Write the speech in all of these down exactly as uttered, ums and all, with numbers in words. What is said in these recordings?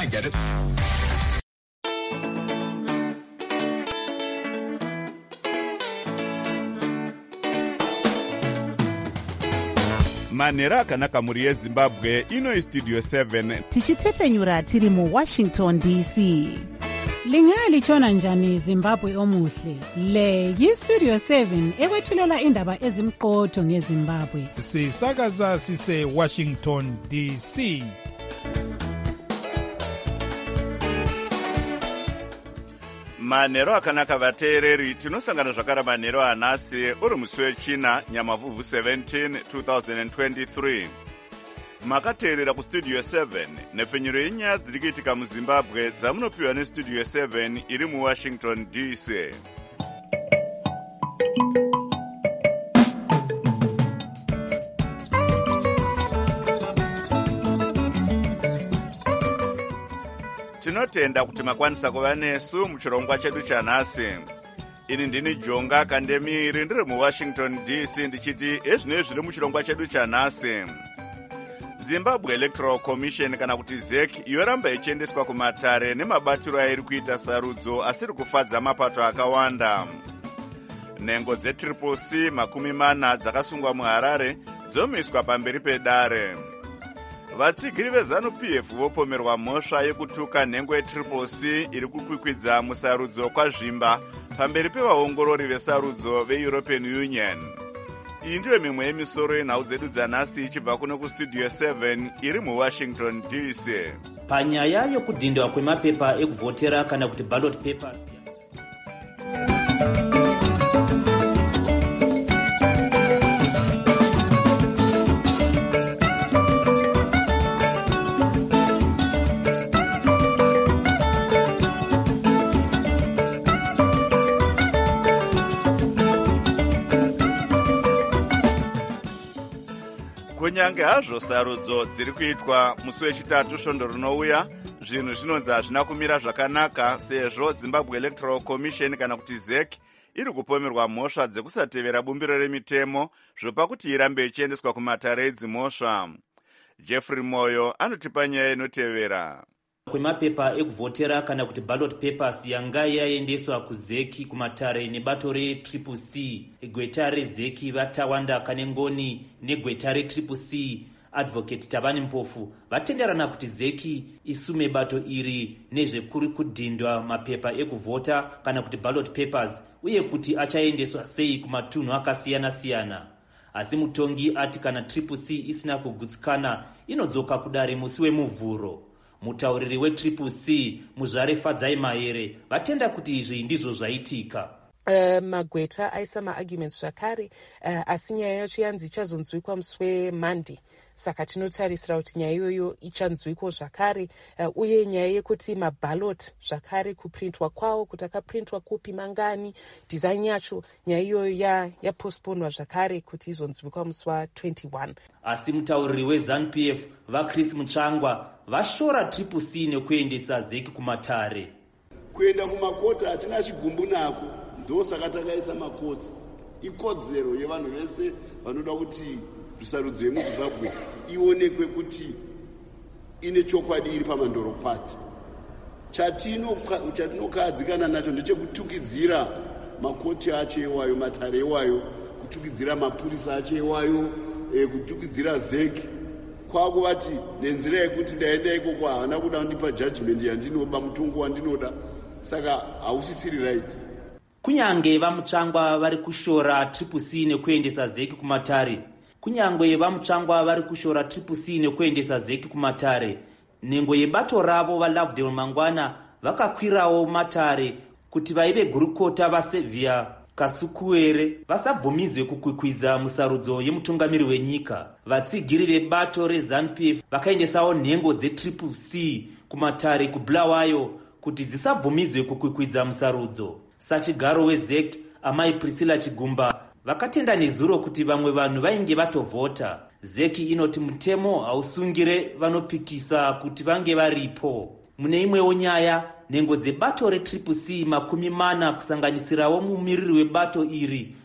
I get it. manhero akanaka mhuri yezimbabwe ino istudio seven tichitefenyura tiri muwashington D C. Lingalitshona njani Zimbabwe omuhle? Le yistudio seven ekwethulela indaba ezimqotho ngeZimbabwe. Sisakaza sise Washington D C. manhero akanaka vateereri, tinosangana zvakare manhero anhasi uri musi wechina nyamavhuvhu seventeen twenty twenty-three. makateerera kustudio seven nepfenyuro yenyaya dziri kuitika muzimbabwe dzamunopiwa nestudio seven iri muwashington D C. tinotenda kuti makwanisa kuva nesu muchirongwa chedu chanhasi. ini ndini Jonga Kandemiri ndiri muwashington D C ndichiti ezvinoi zviri muchirongwa chedu chanhasi. Zimbabwe Electoral Commission kana kuti Z E C yoramba ichiendeswa kumatare nemabatiro airi kuita sarudzo asiri kufadza mapato akawanda. Nhengo dzetriple C makumi mana dzakasungwa muHarare dzomiswa pamberi pedare. Vatsigiri vezanu P F vopomerwa mhosva yekutuka nhengo yetriple C iri kukwikwidza musarudzo kwazvimba pamberi pevaongorori vesarudzo veEuropean Union. Iyi ndiyo mimwe yemisoro yenhau dzedu dzanhasi ichibva kuno kustudio seven iri muwashington D C. Panyaya yokudhindwa kwemapepa ekuvhotera kana kuti ballot papers. kunyange hazvo sarudzo dziri kuitwa musi wechitatu svondo rinouya, zvinhu zvinonzi hazvina kumira zvakanaka sezvo Zimbabwe Electoral Commission kana kuti Z E C iri kupomerwa mhosva dzekusatevera bumbiro remitemo zvopa kuti irambe ichiendeswa kumatare edzimhosva. Jeffrey Moyo anotipa nyaya inotevera. Kwemapepa ekuvhotera kana kuti ballot papers yanga yaendeswa kuZ E C kumatare nebato retriple C, gweta reZ E C vatawanda kanengoni negweta retriple C advocate Tabani Mpofu vatenderana kuti Z E C isume bato iri nezvekuri kudhindwa mapepa ekuvhota kana kuti ballot papers uye kuti achaendeswa sei kumatunhu akasiyana siyana. Asi mutongi ati kana triple C isina kugutsikana inodzoka kudare musi wemuvhuro. Mutauriri wetriple C Muzvare Fadzai Maere vatenda kuti izvi ndizvo zvaitika. Uh, magweta aisa maarguments zvakare uh, asi nyaya yacho yanzi ichazonzwikwa musi weMonday, saka tinotarisira kuti nyaya iyoyo ichanzwikwa zvakare uh, uye nyaya yekuti maballot zvakare kuprintwa kwawo kuti akaprintwa kupi mangani design yacho nyaya iyoyo yapostponwa zvakare kuti izonzwikwa musi wa-twenty-one. Asi mutauriri weZanu P F vaChris Mutsvangwa vashora triple C nekuendesa Z E C kumatare. Kuenda kumakota hatina chigumbu nako, ndosaka takaisa makotsi. Ikodzero yevanhu vese vanoda kuti sarudzo yemuZimbabwe ionekwe kuti ine chokwadi iri pamandorokwati. Chatinokadzikana nacho ndechekutukidzira makoti acho ewayo, matare ewayo, kutukidzira mapurisa acho ewayo, e, kutukidzira Z E C. Kwakuvati nenzira yekuti ndaenda ikoko haana kuda kundipa judgment yandinoba, mutongo wandinoda, saka hausisiri right. Kunyange vamutsvangwa vari kushora triple C nekuendesa Z E C kumatare. Kunyange vamutsvangwa vari kushora triple C nekuendesa Z E C kumatare. Nhengo yebato ravo vaLovedale Mangwana vakakwirawo matare kuti vaive gurukota vaSevia Kasukuwere vasabvumizwe kukwikwidza musarudzo yemutungamiri wenyika. Vatsigiri vebato reZanu P F vakaendesawo nhengo dzetriple C kumatare kuBulawayo kuti dzisabvumidzwe kukwikwidza musarudzo. Sachigaro weZ E C amai Priscilla Chigumba vakatenda nezuro kuti vamwe vanhu vainge vatovhota. Z E C inoti mutemo hausungire vanopikisa kuti vange varipo. Mune imwewo nyaya, nhengo dzebato retriple C makumi mana kusanganisirawo mumiriri webato iri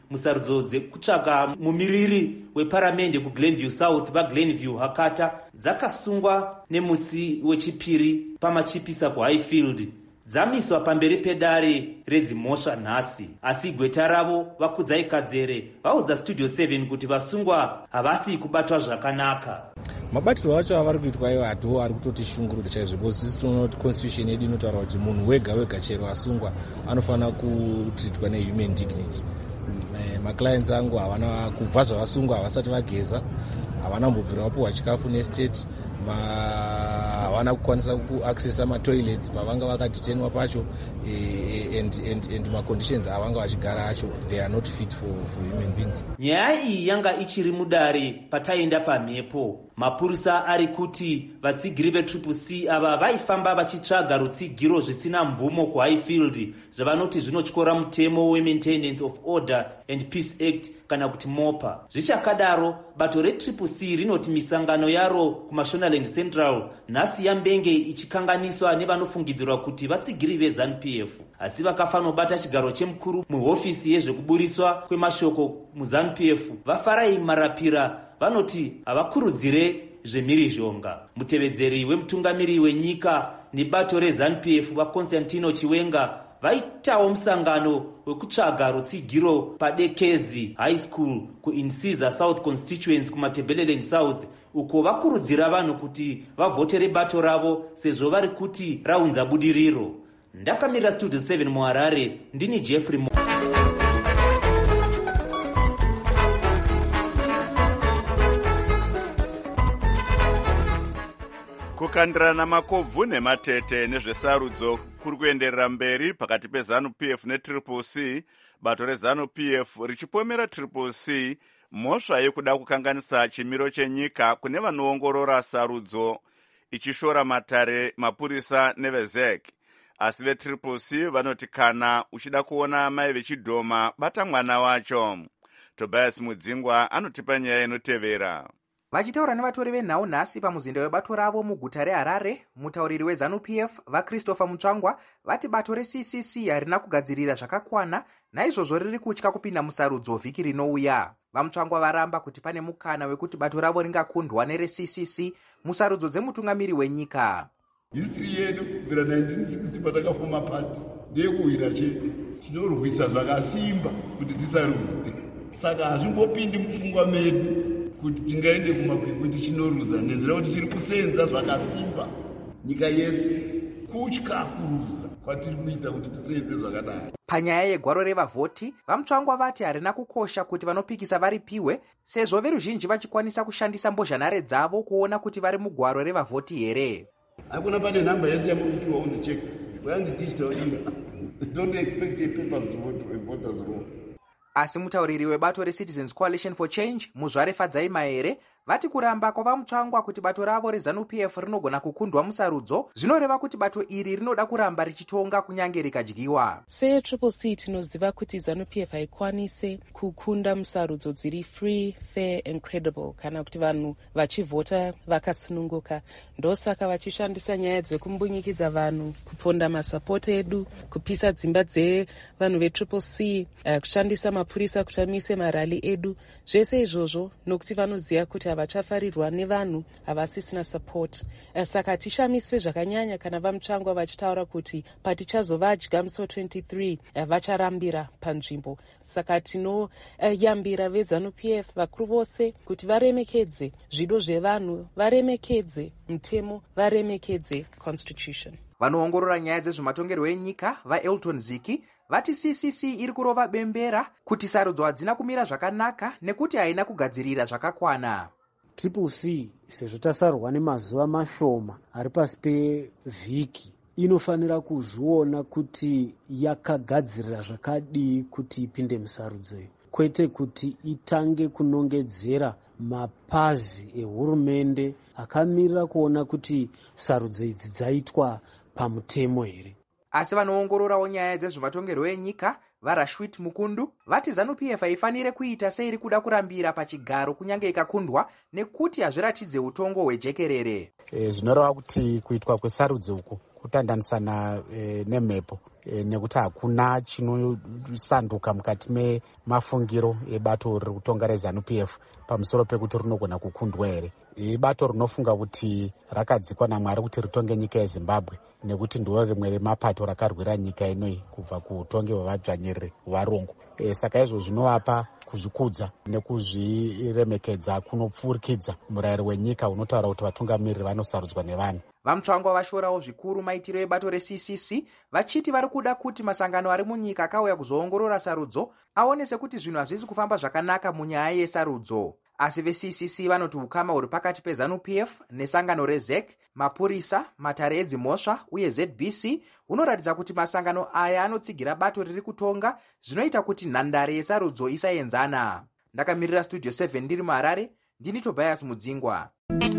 musarudzo dzekutsvaga mumiriri weparamende kuglenview south vaglenview hakata dzakasungwa nemusi wechipiri pamachipisa kuhighfield dzamiswa pamberi pedare redzimhosva nhasi, asi gweta ravo vakudzai kadzere vaudza studio seven kuti vasungwa havasi kubatwa zvakanaka. Mabatiro acho avari kuitwa iwo hatiwo ari kutoti shungurudza chaizvo, because isi tinoona kuti constitution yedu inotaura kuti munhu wega wega chero asungwa anofanira kutritwa nehuman dignity. Maclients angu havana kubva zvavasungwa havasati vageza, havana mbobvira vapuhwa chikafu nestate, havana kukwanisa kuaccessa matoilets pavanga vakaditenwa pacho, and, and, and maconditions avanga vachigara acho they are not fit for, for human beings. Nyaya iyi yanga ichiri mudare pataenda pamhepo. Mapurisa ari kuti vatsigiri vetriple C ava vaifamba vachitsvaga rutsigiro zvisina mvumo kuhighfield zvavanoti zvinotyora mutemo weMaintenance of Order and Peace Act kana kuti mopa. Zvichakadaro, bato retriple C rinoti misangano yaro kuMashonaland Central nhasi yambenge ichikanganiswa nevanofungidzirwa kuti vatsigiri veZANU P F, asi vakafanobata chigaro chemukuru muhofisi yezvekuburiswa kwemashoko muZANU P F vafarai marapira vanoti havakurudzire zvemhirizhonga. Mutevedzeri wemutungamiri wenyika nebato reZANU P F vaConstantino Chiwenga vaitawo musangano wekutsvaga rutsigiro paDekezi High School kuInsiza South Constituency kuMatebeleland South, uko vakurudzira vanhu kuti vavhotere bato ravo sezvo vari kuti raunza budiriro. Ndakamira Studio seven muHarare, ndini Jeffrey Mo. Kukandirana makobvu nematete nezvesarudzo kuri kuenderera mberi pakati peZANU P F netriple C, bato reZANU P F richipomera triple C mhosva yekuda kukanganisa chimiro chenyika kune vanoongorora sarudzo, ichishora matare, mapurisa nevezek. Asi vetriple C vanoti kana uchida kuona mai vechidhoma bata mwana wacho. Tobias Mudzingwa anotipa nyaya inotevera. Vachitaura nevatori venhau nhasi pamuzinda webato ravo muguta reHarare, mutauriri weZANU P F vaChristopher Mutsvangwa vati bato reC C C harina kugadzirira zvakakwana, naizvozvo riri kutya kupinda musarudzo vhiki rinouya. VaMutsvangwa varamba kuti pane mukana wekuti bato ravo ringakundwa nereC C C musarudzo dzemutungamiri wenyika. History yedu kubvira nineteen sixty patakafoma pati ndeyekuhwira chete, tinorwisa zvakasimba kuti tisaruze. Saka hazvimbopindi mupfungwa medu kuti tingaende kumakwikwi chinoruza, nenzira kuti tiri kusenza zvakasimba nyika yese, kutya kuruza kwatiri kuita kuti tisenze zvakadai. Panyaya yegwaro revavhoti, vaMutsvangwa vati harina kukosha kuti vanopikisa varipiwe, sezvo veruzhinji vachikwanisa kushandisa mbozhanhare dzavo kuona kuti vari mugwaro revavhoti here. Hakuna pane nhamba yese yamukupiwa unzi check. When the digital era, don't expect a paper to vote for a voter's roll. Asi mutauriri webato reCitizens Coalition for Change Muzvare Fadzai Maere vati kuramba kwavaMutsvangwa kuti bato ravo reZANU P F rinogona kukundwa musarudzo zvinoreva kuti bato iri rinoda kuramba richitonga kunyange rikadyiwa. SeTriple C tinoziva kuti ZANU P F haikwanise kukunda musarudzo dziri free, fair and credible kana kuti vanhu vachivhota vakasununguka. Ndosaka vachishandisa nyaya dzekumbunyikidza vanhu, kuponda masapoti edu, kupisa dzimba dzevanhu veTriple C, uh, kushandisa mapurisa kuti amise marali edu. Zvese izvozvo nokuti vanoziva kuti havachafarirwa nevanhu havasisina support. Uh, saka tishamiswe zvakanyanya kana vaMutsvangwa vachitaura kuti patichazovadya musi twenty-three uh, vacharambira panzvimbo. Saka tinoyambira uh, veZANU P F vakuru vose kuti varemekedze zvido zvevanhu, varemekedze mutemo, varemekedze constitution. Vanoongorora nyaya dzezvematongerwo enyika vaElton Ziki vati C C C iri kurova bembera kuti sarudzo hadzina kumira zvakanaka nekuti haina kugadzirira zvakakwana. Triple C sezvo tasarwa nemazuva mashoma ari pasi pevhiki inofanira kuzviona kuti yakagadzirira zvakadii kuti ipinde musarudzo, kwete kuti itange kunongedzera mapazi ehurumende akamirira kuona kuti sarudzo idzi dzaitwa pamutemo here. Asi vanoongororawo nyaya dzezvematongerwo enyika vaRashwit Mukundu vati ZANU P F haifanire kuita seiri kuda kurambira pachigaro kunyange ikakundwa nekuti hazviratidze utongo hwejekerere. E, zvinoreva kuti kuitwa kwesarudzo uku kutandanisana e, nemhepo e, nekuti hakuna chinosanduka mukati memafungiro ebato riri kutonga rezanu P F pamusoro pekuti rinogona kukundwa here. Ibato rinofunga kuti rakadzikwa naMwari kuti ritonge nyika yeZimbabwe nekuti ndiwo rimwe remapato rakarwira nyika inoi kubva kuutongi hwevadzvanyiriri varungu. E, saka izvo zvinovapa kuzvikudza nekuzviremekedza kunopfurikidza murayiro wenyika unotaura kuti vatungamiriri vanosarudzwa nevanhu. vamutsvangwa vashorawo zvikuru maitiro ebato re C C C vachiti vari kuda kuti masangano ari munyika akauya kuzoongorora sarudzo aonese kuti zvinhu hazvisi kufamba zvakanaka munyaya yesarudzo. Asi ve-C C C vanoti ukama huri pakati pezanu P F nesangano rezek, mapurisa, matare edzimhosva uye Z B C unoratidza kuti masangano aya anotsigira bato riri kutonga, zvinoita kuti nhandare yesarudzo isaenzana. Ndakamirira Studio seven ndiri muHarare, ndini Tobias Mudzingwa.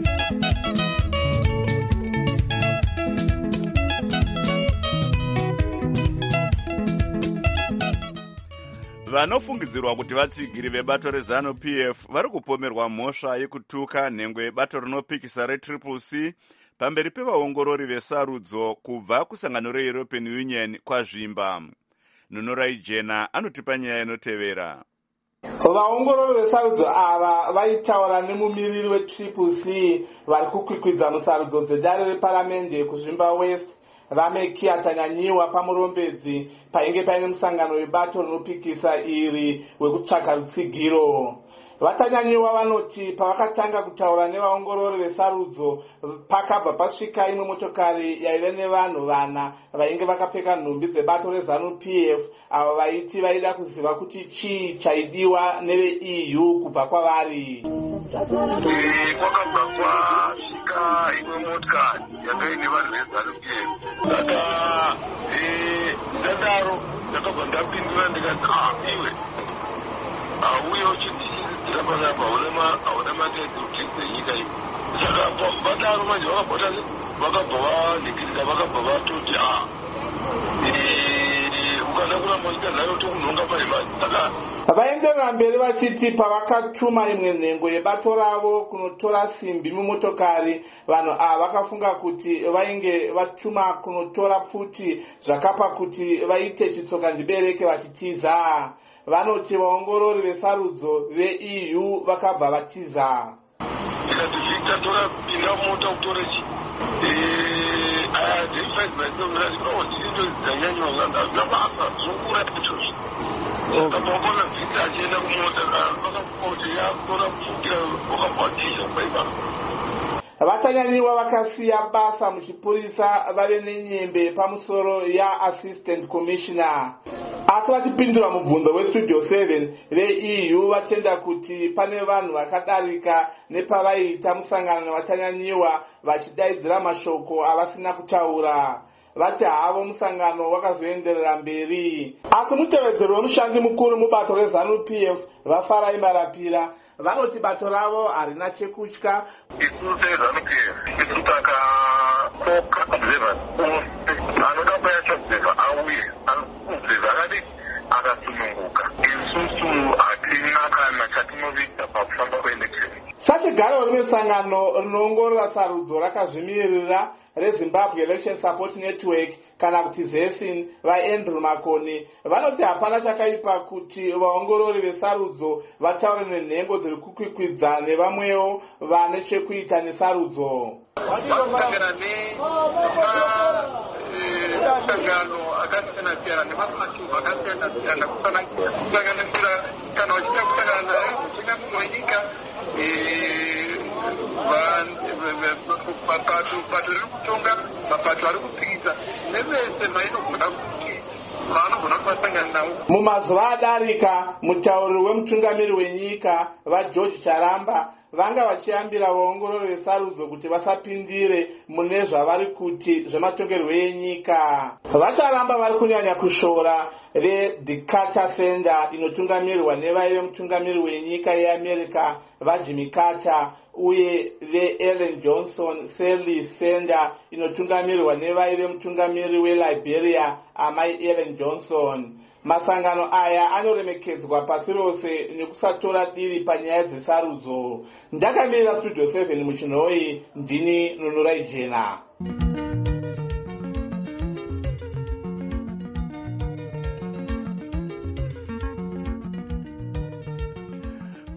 vanofungidzirwa kuti vatsigiri vebato rezanu P F vari kupomerwa mhosva yekutuka nhengwe yebato rinopikisa retriple C pamberi pevaongorori vesarudzo kubva kusangano reEuropean Union kwazvimba. Nunurai Jena anotipa nyaya inotevera. Vaongorori vesarudzo ava vaitaura nemumiriri wetriple C vari kukwikwidza musarudzo dzedare reparamende kuzvimba West Rameki atanyanyiwa pamurombedzi painge paine musangano webato rinopikisa iri wekutsvaka rutsigiro. Vatanyanyiwa vanoti pavakatanga kutaura nevaongorori vesarudzo pakabva pasvika imwe motokari yaive nevanhu vana vainge vakapfeka nhumbi dzebato rezanu P F avo vaiti vaida kuziva kuti chii chaidiwa neve-E U kubva kwavari. kwakabva kwasvika imwe motikari yakaine vanhu vezanu P F saka ndadaro ndakabva ndapindura ndikati ah iwe auye uchiti zirapanapa hauna matete kuti nyika iyi. Saka vadaro manje vakabva vakabva vaningirika vakabva vatoti ah ukada kuramba nyika zayo tokunhonga paimani. Saka vaenderera mberi vachiti pavakatuma imwe nhengo yebato ravo kunotora simbi mumotokari, vanhu ava vakafunga kuti vainge vatuma kunotora pfuti zvakapa kuti vaite chitsoka ndibereke vachitiza. Vanoti vaongorori vesarudzo ve-E U vakabva vatiza. Tikati zvitatora pinda mota kutore chi aya deifaisi maisomira zvinowo ndirindo dzanyanywa zvangu hazvina basa zvokuura petozvi akabvaukona vhiti achienda kumota vakakoti yakutora kupfukira wakabvatisha paipano. Vatanyanyiwa vakasiya basa muchipurisa vave nenyembe pamusoro ya-assistant commissioner. Asi vachipindura mubvunzo weStudio seven, ve-E U vatenda kuti pane vanhu vakadarika nepavaiita musangano navatanyanyiwa vachidaidzira mashoko avasina kutaura. Vati havo musangano wakazoenderera mberi. Asi mutevedzeri wemushandi mukuru mubato rezanu P F vaFarai Marapira vanoti bato ravo harina chekutya. Isu sezanu P F isu takakoka observers anoda kuyacho observer auye observer akadi akasununguka. Isusu hatina kana chatinovita pakufamba kweelection. Sachigaro rimwe sangano rinoongorora sarudzo rakazvimirira reZimbabwe Election Support Network kana kuti ZESIN vaAndrew Makoni vanoti hapana chakaipa kuti vaongorori vesarudzo vataure nenhengo dziri kukwikwidza nevamwewo vane chekuita nesarudzo. Vakutangana nemasangano akasiyana-siyana nemapato akasiyana-siyana kusanganisira kana vachida kusangana naye muchingamiri wenyika mapato riri kutonga mapato ari kupikisa nevese mainogona kuti vaanogona kuvasangana navo. Mumazuva adarika mutauriri wemutungamiri wenyika vaGeorge Charamba vanga vachiyambira vaongorori vesarudzo kuti vasapindire mune zvavari kuti zvematongerwo enyika. Vacharamba vari kunyanya kushora veThe Carter Center inotungamirwa nevaive mutungamiri wenyika yeAmerica vaJimmy Carter uye veEllen Johnson Sirleaf Center inotungamirwa nevaive mutungamiri weLiberia amai Ellen Johnson. Masangano aya anoremekedzwa pasi rose nekusatora divi panyaya dzesarudzo. Ndakamirira Studio seven muchinhoi, ndini Nunurai Jena.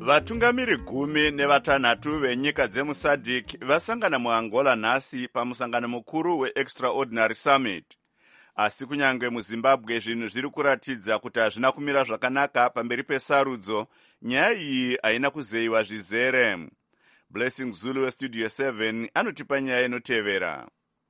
vatungamiri gumi nevatanhatu venyika dzemusadc vasangana muangola nhasi pamusangano mukuru weextraordinary summit. Asi kunyange muzimbabwe zvinhu zviri kuratidza kuti hazvina kumira zvakanaka pamberi pesarudzo, nyaya iyi haina kuzeyiwa zvizere. Blessing Zulu westudio seven anotipa nyaya inotevera.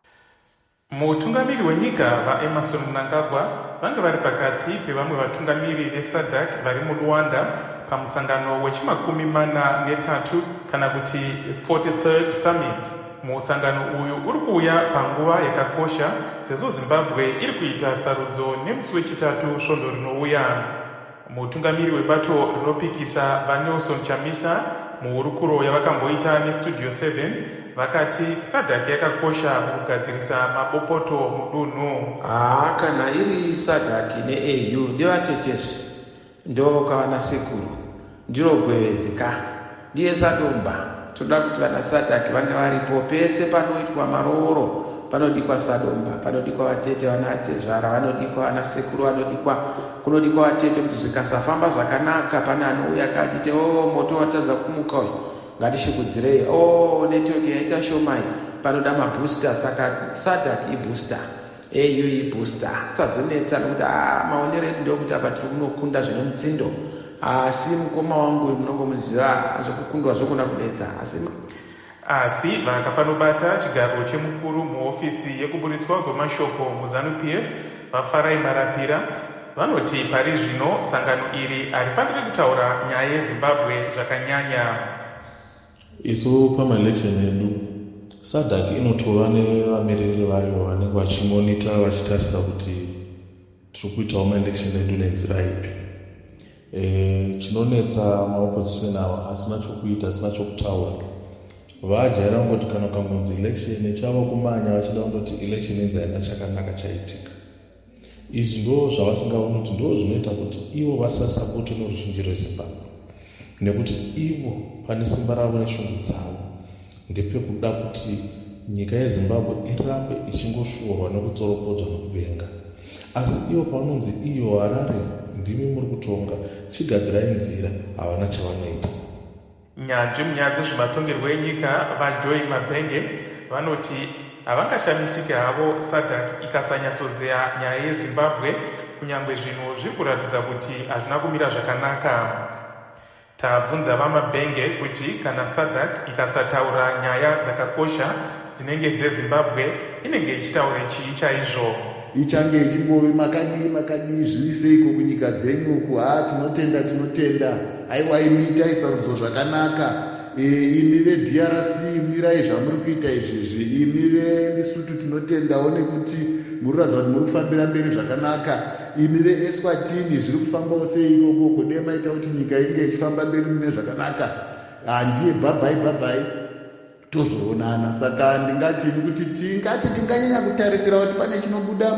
Mutungamiri wenyika vaEmerson Mnangagwa vange vari pakati pevamwe vatungamiri vesadc vari muRwanda pamusangano wechimakumi mana netatu kana kuti forty-third summit. Musangano uyu uri kuuya panguva yakakosha sezvo Zimbabwe iri kuita sarudzo nemusi wechitatu svondo rinouya. Mutungamiri webato rinopikisa vaNelson Chamisa muhurukuro yavakamboita nestudio seven vakati sadc yakakosha mukugadzirisa mabopoto mudunhu. Ah, kana iri sadc neAU ndevatetezvi ndo kavana sekuru ndiro gwevedzeka ndiye sadomba. Toda kuti vana sadc vange varipo pese panoitwa marooro, panodikwa sadomba, panodikwa vatete vana atezvara, vanodikwa vana sekuru, vanodikwa kunodikwa vatete kuti zvikasafamba zvakanaka pane anouya akati o moto watadza kumuka uyu ngatishikudzirei, o netiweki yaita shomai panoda mabooster, saka sadc ibooster, AU ibooster. Sazonetsa nokuti ah maonero edu ndokuti apa tiri kunokunda zvine mutsindo, asi mukoma wangu munongomuziva zvokukundwa zvokuna kudetsa. Asi asi vakafanobata chigaro chemukuru muofisi yekuburitswa kwemashoko muZANU-P F vaFarai Marapira vanoti pari zvino sangano iri harifaniri kutaura nyaya yeZimbabwe zvakanyanya. Isu pamaelection edu sadc inotova nevamiriri vayo vanenge vachimonita vachitarisa kuti tiri kuitawo maelection edu nenzira ipi. E, chinonetsa maopposition ava asina chokuita, asina chokutaura. Vajaira kungoti kana kangonzi election chava kumanya vachida kundoti election inzi haina chakanaka chaitika. Izvi ndo zvavasingaoni kuti ndo zvinoita kuti ivo vasasapote noruzhinji rweZimbabwe, nekuti ivo pane simba ravo neshungu dzavo ndepekuda kuti nyika yeZimbabwe irambe ichingoshuurwa nekutsoropodzwa nokuvenga. Asi ivo panonzi iyo Harare ndimi muri kutonga, chigadzirai nzira, havana chavanoita. Nyanzvi munyaya dzezvematongerwo enyika vaJoy Mabhenge vanoti havangashamisike havo sadc ikasanyatsozeya nyaya yeZimbabwe, kunyange zvinhu zviri kuratidza kuti hazvina kumira zvakanaka. Tabvunza vaMabhenge kuti kana sadc ikasataura nyaya dzakakosha dzinenge dzeZimbabwe inenge ichitaura chii chaizvo. Ichange ichingove makadii makadii zviiseiko kunyika dzenyu uku, haa tinotenda tinotenda, aiwa imi itai sarudzo zvakanaka, e, imi veD R C mirai zvamuri kuita izvizvi, imi veLesotho tinotendawo nekuti muri kuratidza kuti muri kufambira mberi zvakanaka, imi veEswatini zviri kufambawo sei ikoko, kode maita kuti nyika inge ichifamba mberi mune zvakanaka. Handiye bhabhai bhabhai tozoonana. Saka ndingati kuti tingati tinganyanya kutarisira kuti pane chinobuda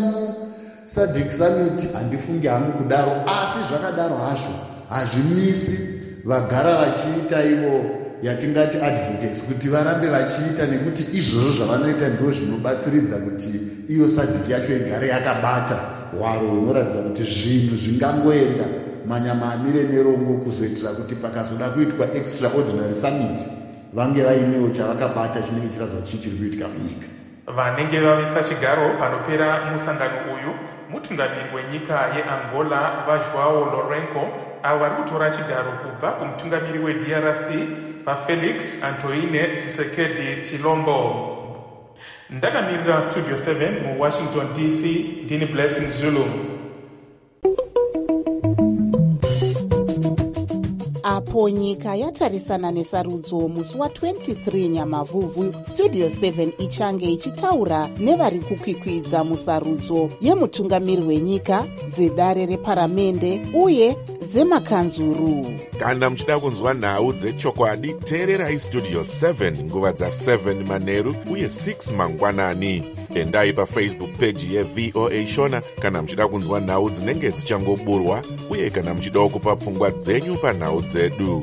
muSADC summit, handifungi hangu kudaro, asi zvakadaro hazvo hazvimisi vagara vachiita ivo yatingati advocates kuti varambe vachiita, nekuti izvozvo zvavanoita ndo zvinobatsiridza kuti iyo SADC yacho igare yakabata hwaro hunoratidza kuti zvinhu zvingangoenda manyama amire nerongo, kuzoitira kuti pakazoda kuitwa extraordinary summit vange vainewo chavakabata chinenge chiratidza kuti chiri kuitika munyika. Vanenge vavisa chigaro panopera musangano uyu mutungamiri wenyika yeAngola vaJoão Lourenço, avo vari kutora chigaro kubva kumutungamiri weD R C vaFelix Antoine Tshisekedi Tshilombo. Ndakamirira studio seven muWashington D C, ndini Blessing Zulu. apo nyika yatarisana nesarudzo musi wa23 Nyamavhuvhu, studio seven ichange ichitaura nevari kukwikwidza musarudzo yemutungamiri wenyika, dzedare reparamende uye dzemakanzuru. Kana muchida kunzwa nhau dzechokwadi, teererai studio seven nguva dza7 manheru uye six mangwanani. Endai paFacebook page yeV O A Shona kana muchida kunzwa nhau dzinenge dzichangoburwa, uye kana muchida kupa pfungwa dzenyu panhau dzedu.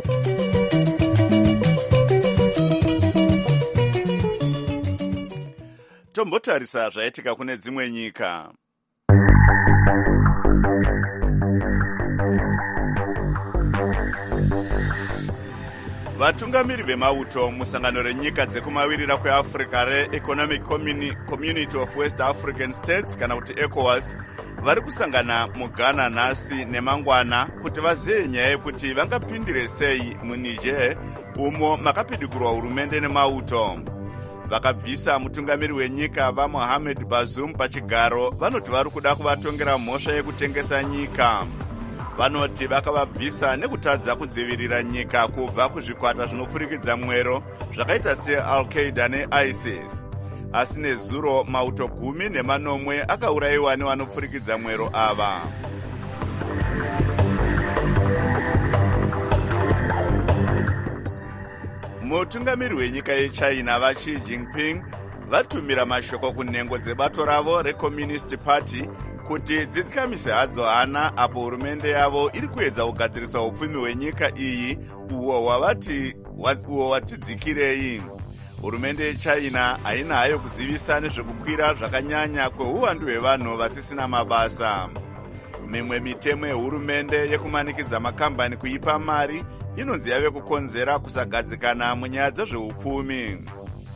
Tombotarisa zvaitika kune dzimwe nyika. vatungamiri vemauto musangano renyika dzekumavirira kweafrica reeconomic community of west african states kana kuti ecowas vari kusangana mughana nhasi nemangwana kuti vazive nyaya yekuti vangapindire sei muniger umo makapidigurwa hurumende nemauto. Vakabvisa mutungamiri wenyika vaMohamed Bazoum pachigaro vanoti vari kuda kuvatongera mhosva yekutengesa nyika. Vanoti vakavabvisa nekutadza kudzivirira nyika kubva kuzvikwata zvinofurikidza mwero zvakaita seAl-Qaeda neISIS. Asi nezuro mauto gumi nemanomwe akaurayiwa nevanopfurikidza mwero ava. Mutungamiri wenyika yeChina vaXi Jinping vatumira mashoko kunhengo dzebato ravo reCommunist Party kuti dzidzikamise hadzo hana apo hurumende yavo iri kuedza kugadzirisa upfumi hwenyika iyi uwo wavati uwo watidzikirei. Hurumende yeChina haina hayo kuzivisa nezvekukwira zvakanyanya kweuwandu hwevanhu vasisina mabasa. Mimwe mitemo yehurumende yekumanikidza makambani kuipa mari inonzi yave kukonzera kusagadzikana munyaya dzezveupfumi.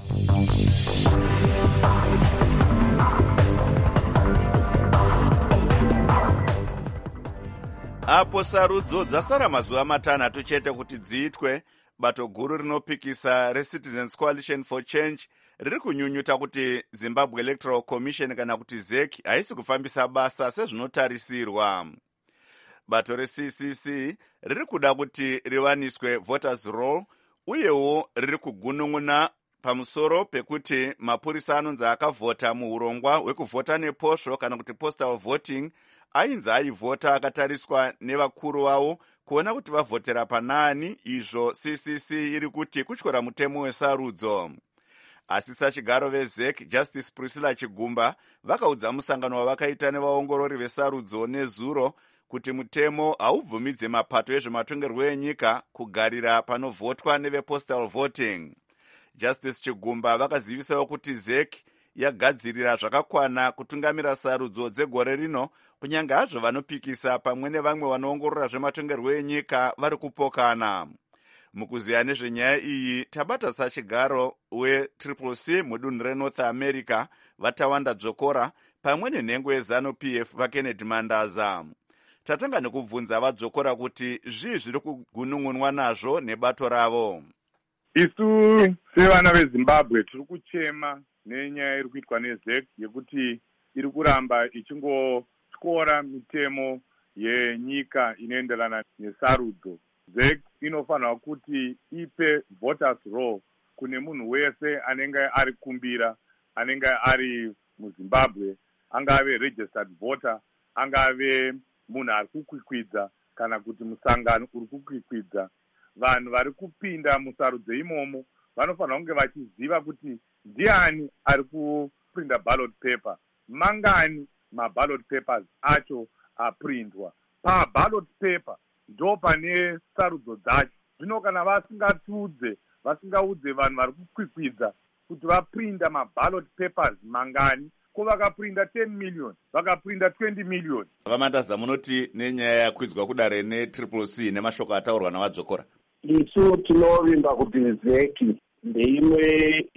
Apo sarudzo dzasara mazuva matanhatu chete kuti dziitwe, bato guru rinopikisa reCitizens Coalition for Change riri kunyunyuta kuti Zimbabwe Electoral Commission kana kuti Z E C haisi kufambisa basa sezvinotarisirwa. Bato reC C C riri kuda kuti riwaniswe voters roll uyewo riri kugunun'una pamusoro pekuti mapurisa anonzi akavhota muurongwa hwekuvhota neposvo kana kuti postal voting ainzi aivhota akatariswa nevakuru vavo kuona kuti vavhotera panani. Izvo C C C iri kuti kutyora mutemo wesarudzo. Asi sachigaro veZ E C Justice Priscilla Chigumba vakaudza musangano wavakaita nevaongorori vesarudzo nezuro kuti mutemo haubvumidze mapato ezvematongerwo enyika kugarira panovhotwa nevepostal voting. Justice Chigumba vakazivisawo kuti Z E C yagadzirira zvakakwana kutungamira sarudzo dzegore rino, kunyange hazvo vanopikisa pamwe nevamwe vanoongorora zvematongerwo enyika vari kupokana. Mukuziya nezvenyaya iyi tabata sachigaro wetriple C mudunhu reNorth America Vatawanda Dzokora pamwe nenhengo yeZanu-P F vaKennedy Mandaza. Tatanga nekubvunza vadzokora kuti zvii zviri kugunun'unwa nazvo nebato ravo. Isu sevana veZimbabwe tiri kuchema nenyaya iri kuitwa neZ E C yekuti iri kuramba ichingotyora mitemo yenyika inoenderana nesarudzo. Z E C inofanira kuti ipe voters roll kune munhu wese anenge ari kumbira, anenge ari muZimbabwe, angave registered voter, angave munhu ari kukwikwidza kana kuti musangano uri kukwikwidza. Vanhu vari kupinda musarudzo imomo vanofanira kunge vachiziva kuti ndiani ari kuprinda ballot paper, mangani maballot papers acho aprindwa. Paballot paper ndo pane sarudzo dzacho. Zvino kana vasingatudze vasingaudze vanhu vari kukwikwidza kuti vaprinda maballot papers mangani, ko vakaprinda ten million vakaprinda twenty million. Vamandaza munoti nenyaya yakwidzwa kudare netriple C nemashoko ataurwa navadzokora. Isu tinovimba kuti Z E C ndeimwe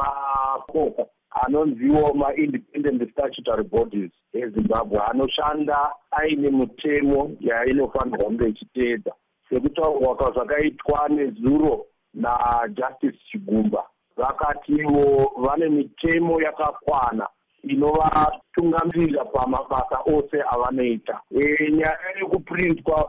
yemapoka anonziwo ma-independent statutory bodies eZimbabwe anoshanda aine mutemo yainofanirwa kunge ichiteedza. Sekutaurwa zvakaitwa nezuro naJustice Chigumba, vakatiwo vane mitemo yakakwana inovatungamirira pamabasa ose avanoita. E, nyaya yekuprintwa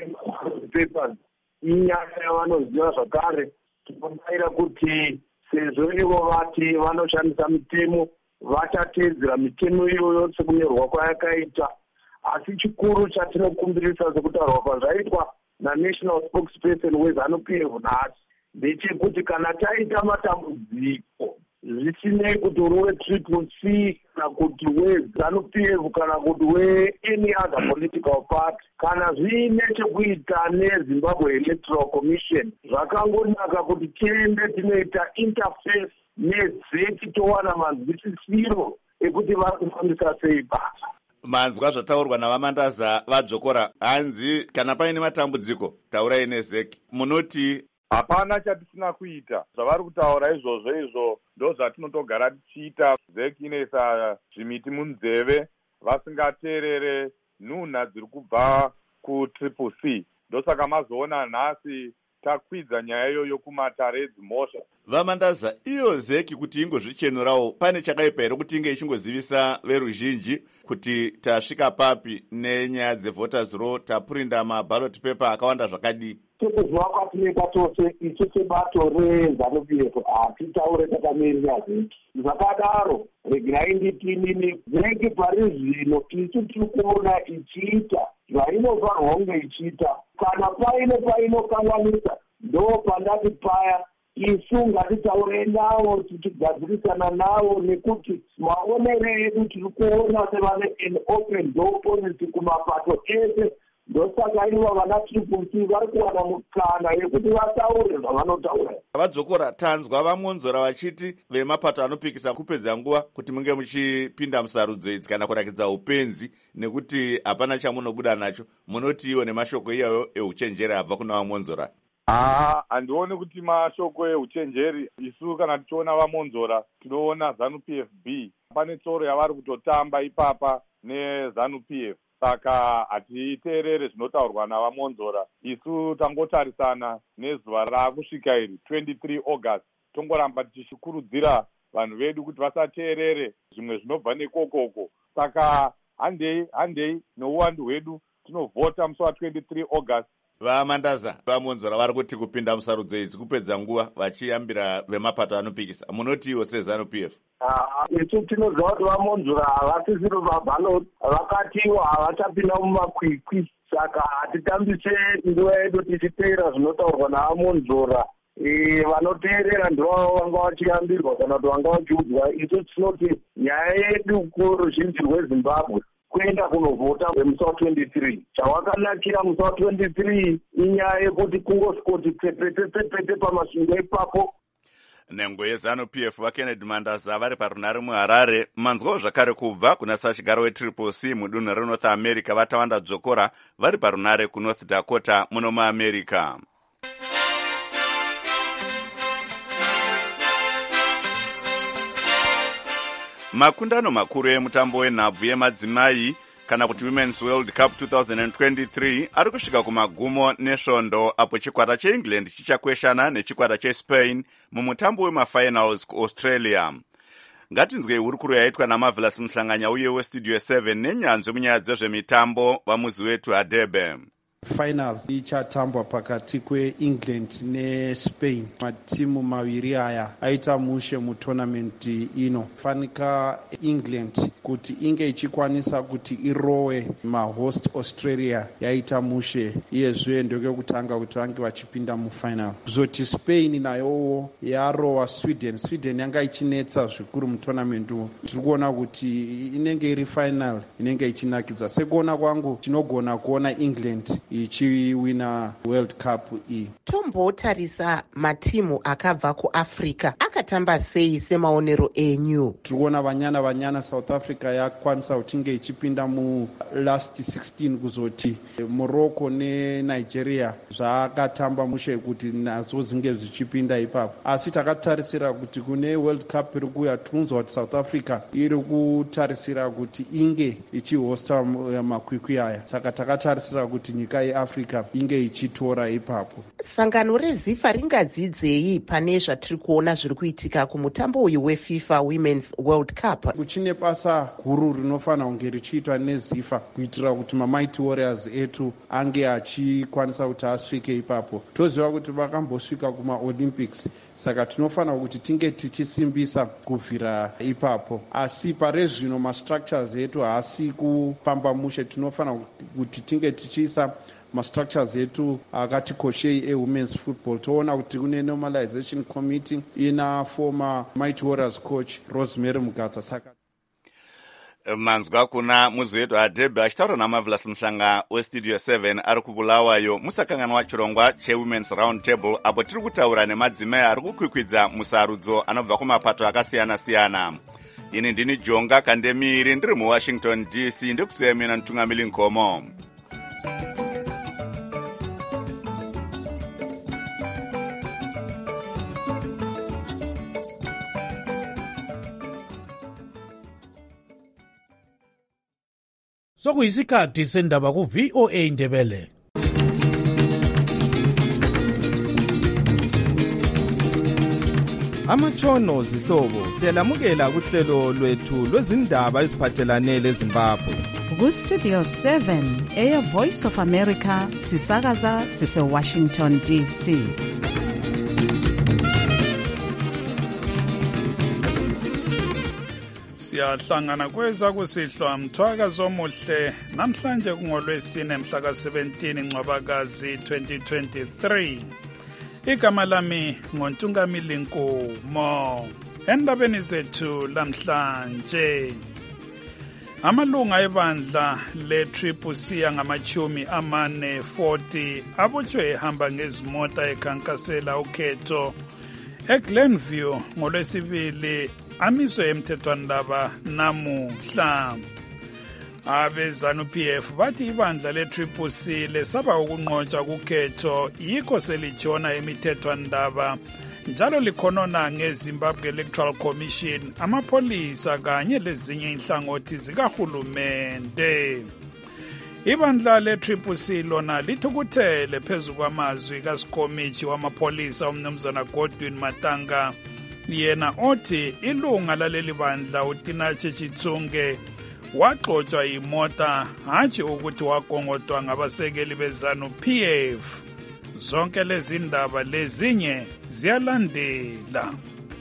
kwepapers inyaya yavanoziva zvakare. Tinobayira kuti sezvo ivo vati vanoshandisa mitemo vachateedzera mitemo iyoyo sekunyorwa kwayakaita. Asi chikuru chatinokumbirisa sekutaurwa kwazvaitwa naNational Spokesperson weZanu-P F nhasi ndechekuti kana taita matambudziko zvisinei kuti uri wetriple C kana kuti weZanu-P F kana kuti we-any other political party, kana zviine chekuita neZimbabwe Electoral Commission, zvakangonaka kuti tiende tinoita interface neZ E C towana manzwisisiro ekuti vari kufambisa sei basa. Manzwa zvataurwa navamandaza vadzokora, hanzi kana paine matambudziko taurai neZ E C. Munoti hapana chatisina kuita. Zvavari kutaura izvozvo izvo ndo zvatinotogara tichiita. Zek inoisa zvimiti munzeve vasingateerere nhunha dziri kubva kutriple C. Ndosaka mazoona nhasi takwidza nyaya iyoyo kumatare edzimhosva. Vamandaza, iyo Zeki kuti ingozvichenurawo, pane chakaipa here kuti inge ichingozivisa veruzhinji kuti tasvika papi nenyaya dzevoters roll, tapurinda maballot paper akawanda zvakadii? Tekuziva kwatinoita tose isu sebato reZANU P F hatitaure takamirira Zeki. Zvakadaro regai nditinini Zeki pari zvino isu tiri kuona ichiita zvainofanirwa kunge ichiita. Kana paine painokanganisa ndo pandati paya isu ngatitaure navo tichigadzirisana navo, nekuti maonere edu tiri kuona sevane an open door policy kumapato ese. Ndosaka ivo vana triple C vari kuwana mukana yekuti vataure zvavanotaura. Vadzokora tanzwa vamonzora vachiti vemapato anopikisa kupedza nguva kuti munge muchipinda musarudzo idzi kana kurakidza upenzi nekuti hapana chamunobuda nacho. Munoti iwo nemashoko iyayo euchenjeri abva kuna vamonzora? Ah, handioni kuti mashoko euchenjeri. Isu kana tichiona vamonzora tinoona ZANU P F B. Pane tsoro yavari kutotamba ipapa neZANU P F. Saka hatiteerere zvinotaurwa navamonzora. Isu tangotarisana nezuva rakusvika iri twenty-three August. Tongoramba tichikurudzira vanhu vedu kuti vasateerere zvimwe zvinobva nekokoko. Saka handei handei nouwandu hwedu tinovhota musi wa twenty-three August. Vamandaza, vamonzora vari kuti kupinda musarudzo idzi kupedza nguva vachiyambira vemapato anopikisa. Munoti iwo seZANU P F? Isu tinoziva kuti vamonzora havatiziro mabhaloti, vakatiwa havachapinda mumakwikwi. Saka hatitambise nguva yedu tichiteera zvinotaurwa navamonzora. Vanoteerera ndivavo vanga vachiyambirwa kana kuti vanga vachiudzwa. Isu tinoti nyaya yedu kuruzhinji rweZimbabwe kuenda kunovhota musi wa twenty-three. Chawakanakira musi wa twenty-three inyaya yekuti kungosvikoti tsepete tsepete pamasvingo ipapo. Nhengo yeZANU P F vaKennedy Mandaza vari parunare muHarare. Manzwawo zvakare kubva kuna sachigaro weTriple C mudunhu reNorth America vatawanda dzokora vari parunare kuNorth Dakota muno muAmerica. Makundano makuru emutambo wenhabvu yemadzimai kana kuti Women's World Cup twenty twenty-three ari kusvika kumagumo nesvondo apo chikwata cheEngland chichakweshana nechikwata cheSpain mumutambo wemafinals kuAustralia. Ngatinzwei hurukuro yaitwa naMarvelous Mhlanganya uye weStudio seven nenyanzvi munyaya dzezvemitambo vamuzi wetu Adebe. Final ichatambwa pakati kweEngland neSpain. Matimu maviri aya aita mushe mutournament ino. Fanika England kuti inge ichikwanisa kuti irowe mahost Australia yaita mushe iyezve ndokutanga kuti vange vachipinda mufinal. Kuzoti Spain nayowo yarowa Sweden. Sweden yanga ichinetsa zvikuru mutournament uwu. Tiri kuona kuti inenge iri final inenge ichinakidza. Sekuona kwangu tinogona kuona England ichiwina World Cup iyi. Tombotarisa matimu akabva kuAfrica akatamba sei semaonero enyu? Tikuona vanyana vanyana South Africa yakwanisa kutinge ichipinda mu last sixteen kuzoti Morocco neNigeria zvakatamba mushe kuti nazo zinge zvichipinda ipapo. Asi takatarisira kuti kune World Cup iri kuuya tikunzwa kuti South Africa iri kutarisira kuti inge ichihosta makwikwi aya. Saka takatarisira kuti nyika yeAfrica inge ichitora ipapo. Sangano reZIFA ringadzidzei pane zvatiri kuona zviri kuitika kumutambo uyu weFIFA Women's World Cup? Kuchine basa guru rinofanira kunge richiitwa neZIFA kuitira kuti maMighty Warriors etu ange achikwanisa kuti asvike ipapo. Toziva kuti vakambosvika kumaOlympics, saka tinofanira kuti tinge tichisimbisa kubvira ipapo. Asi pare zvino mastructures etu haasi kupamba mushe. Tinofanira kuti tinge tichiisa mastructures etu akatikoshei ewomen's football. Toona kuti kune normalization committee ina former Mighty Warriors coach Rosemary Mugatsa. Saka manzwa kuna muzi wetu Adebe achitaura naMarvelous Mhlanga weStudio seven ari kubulawayo musakanganwa chirongwa cheWomen's Round Table apo tiri kutaura nemadzimai ari kukwikwidza musarudzo anobva kumapato akasiyana-siyana. Ini ndini Jonga Kandemiri ndiri muWashington D C ndikusiyemena Ntungamili Nkomo. sokuyisikhathi sendaba ku-V O A Ndebele. Amatshono zihlobo siyalamukela kuhlelo lwethu lwezindaba eziphathelane leZimbabwe. Ku-Studio seven eya Voice of America sisakaza sise Washington D C. Siyahlangana kweza kusihlwa mthwakazo omuhle namhlanje kungolwesine mhla ka seventeen Ncwabakazi twenty twenty-three. Igama lami ngoNtungamili Nkomo. Endabeni zethu lamhlanje, amalunga ebandla le-Triple C angamachumi amane forty abotshwe ehamba ngezimota ekhankasela ukhetho eGlenview ngolwesibili amiswe emthethwandaba namuhla. Abe-ZANU-P F bathi ibandla le-Triple C lesaba ukunqotshwa kukhetho yikho selijona emithethwandaba njalo likhonona ngeZimbabwe Electoral Commission, amapolisa kanye lezinye inhlangothi zikahulumende. Ibandla le-Triple C lona lithukuthele phezu kwamazwi kaSikomithi wamapolisa umnumzana Godwin Matanga, yena othi ilunga laleli bandla uTinache Chitsunge waxotsha imota hatshi ukuthi wagongodwa ngabasekeli be-ZANU-P F. Zonke lezi ndaba lezinye ziyalandela.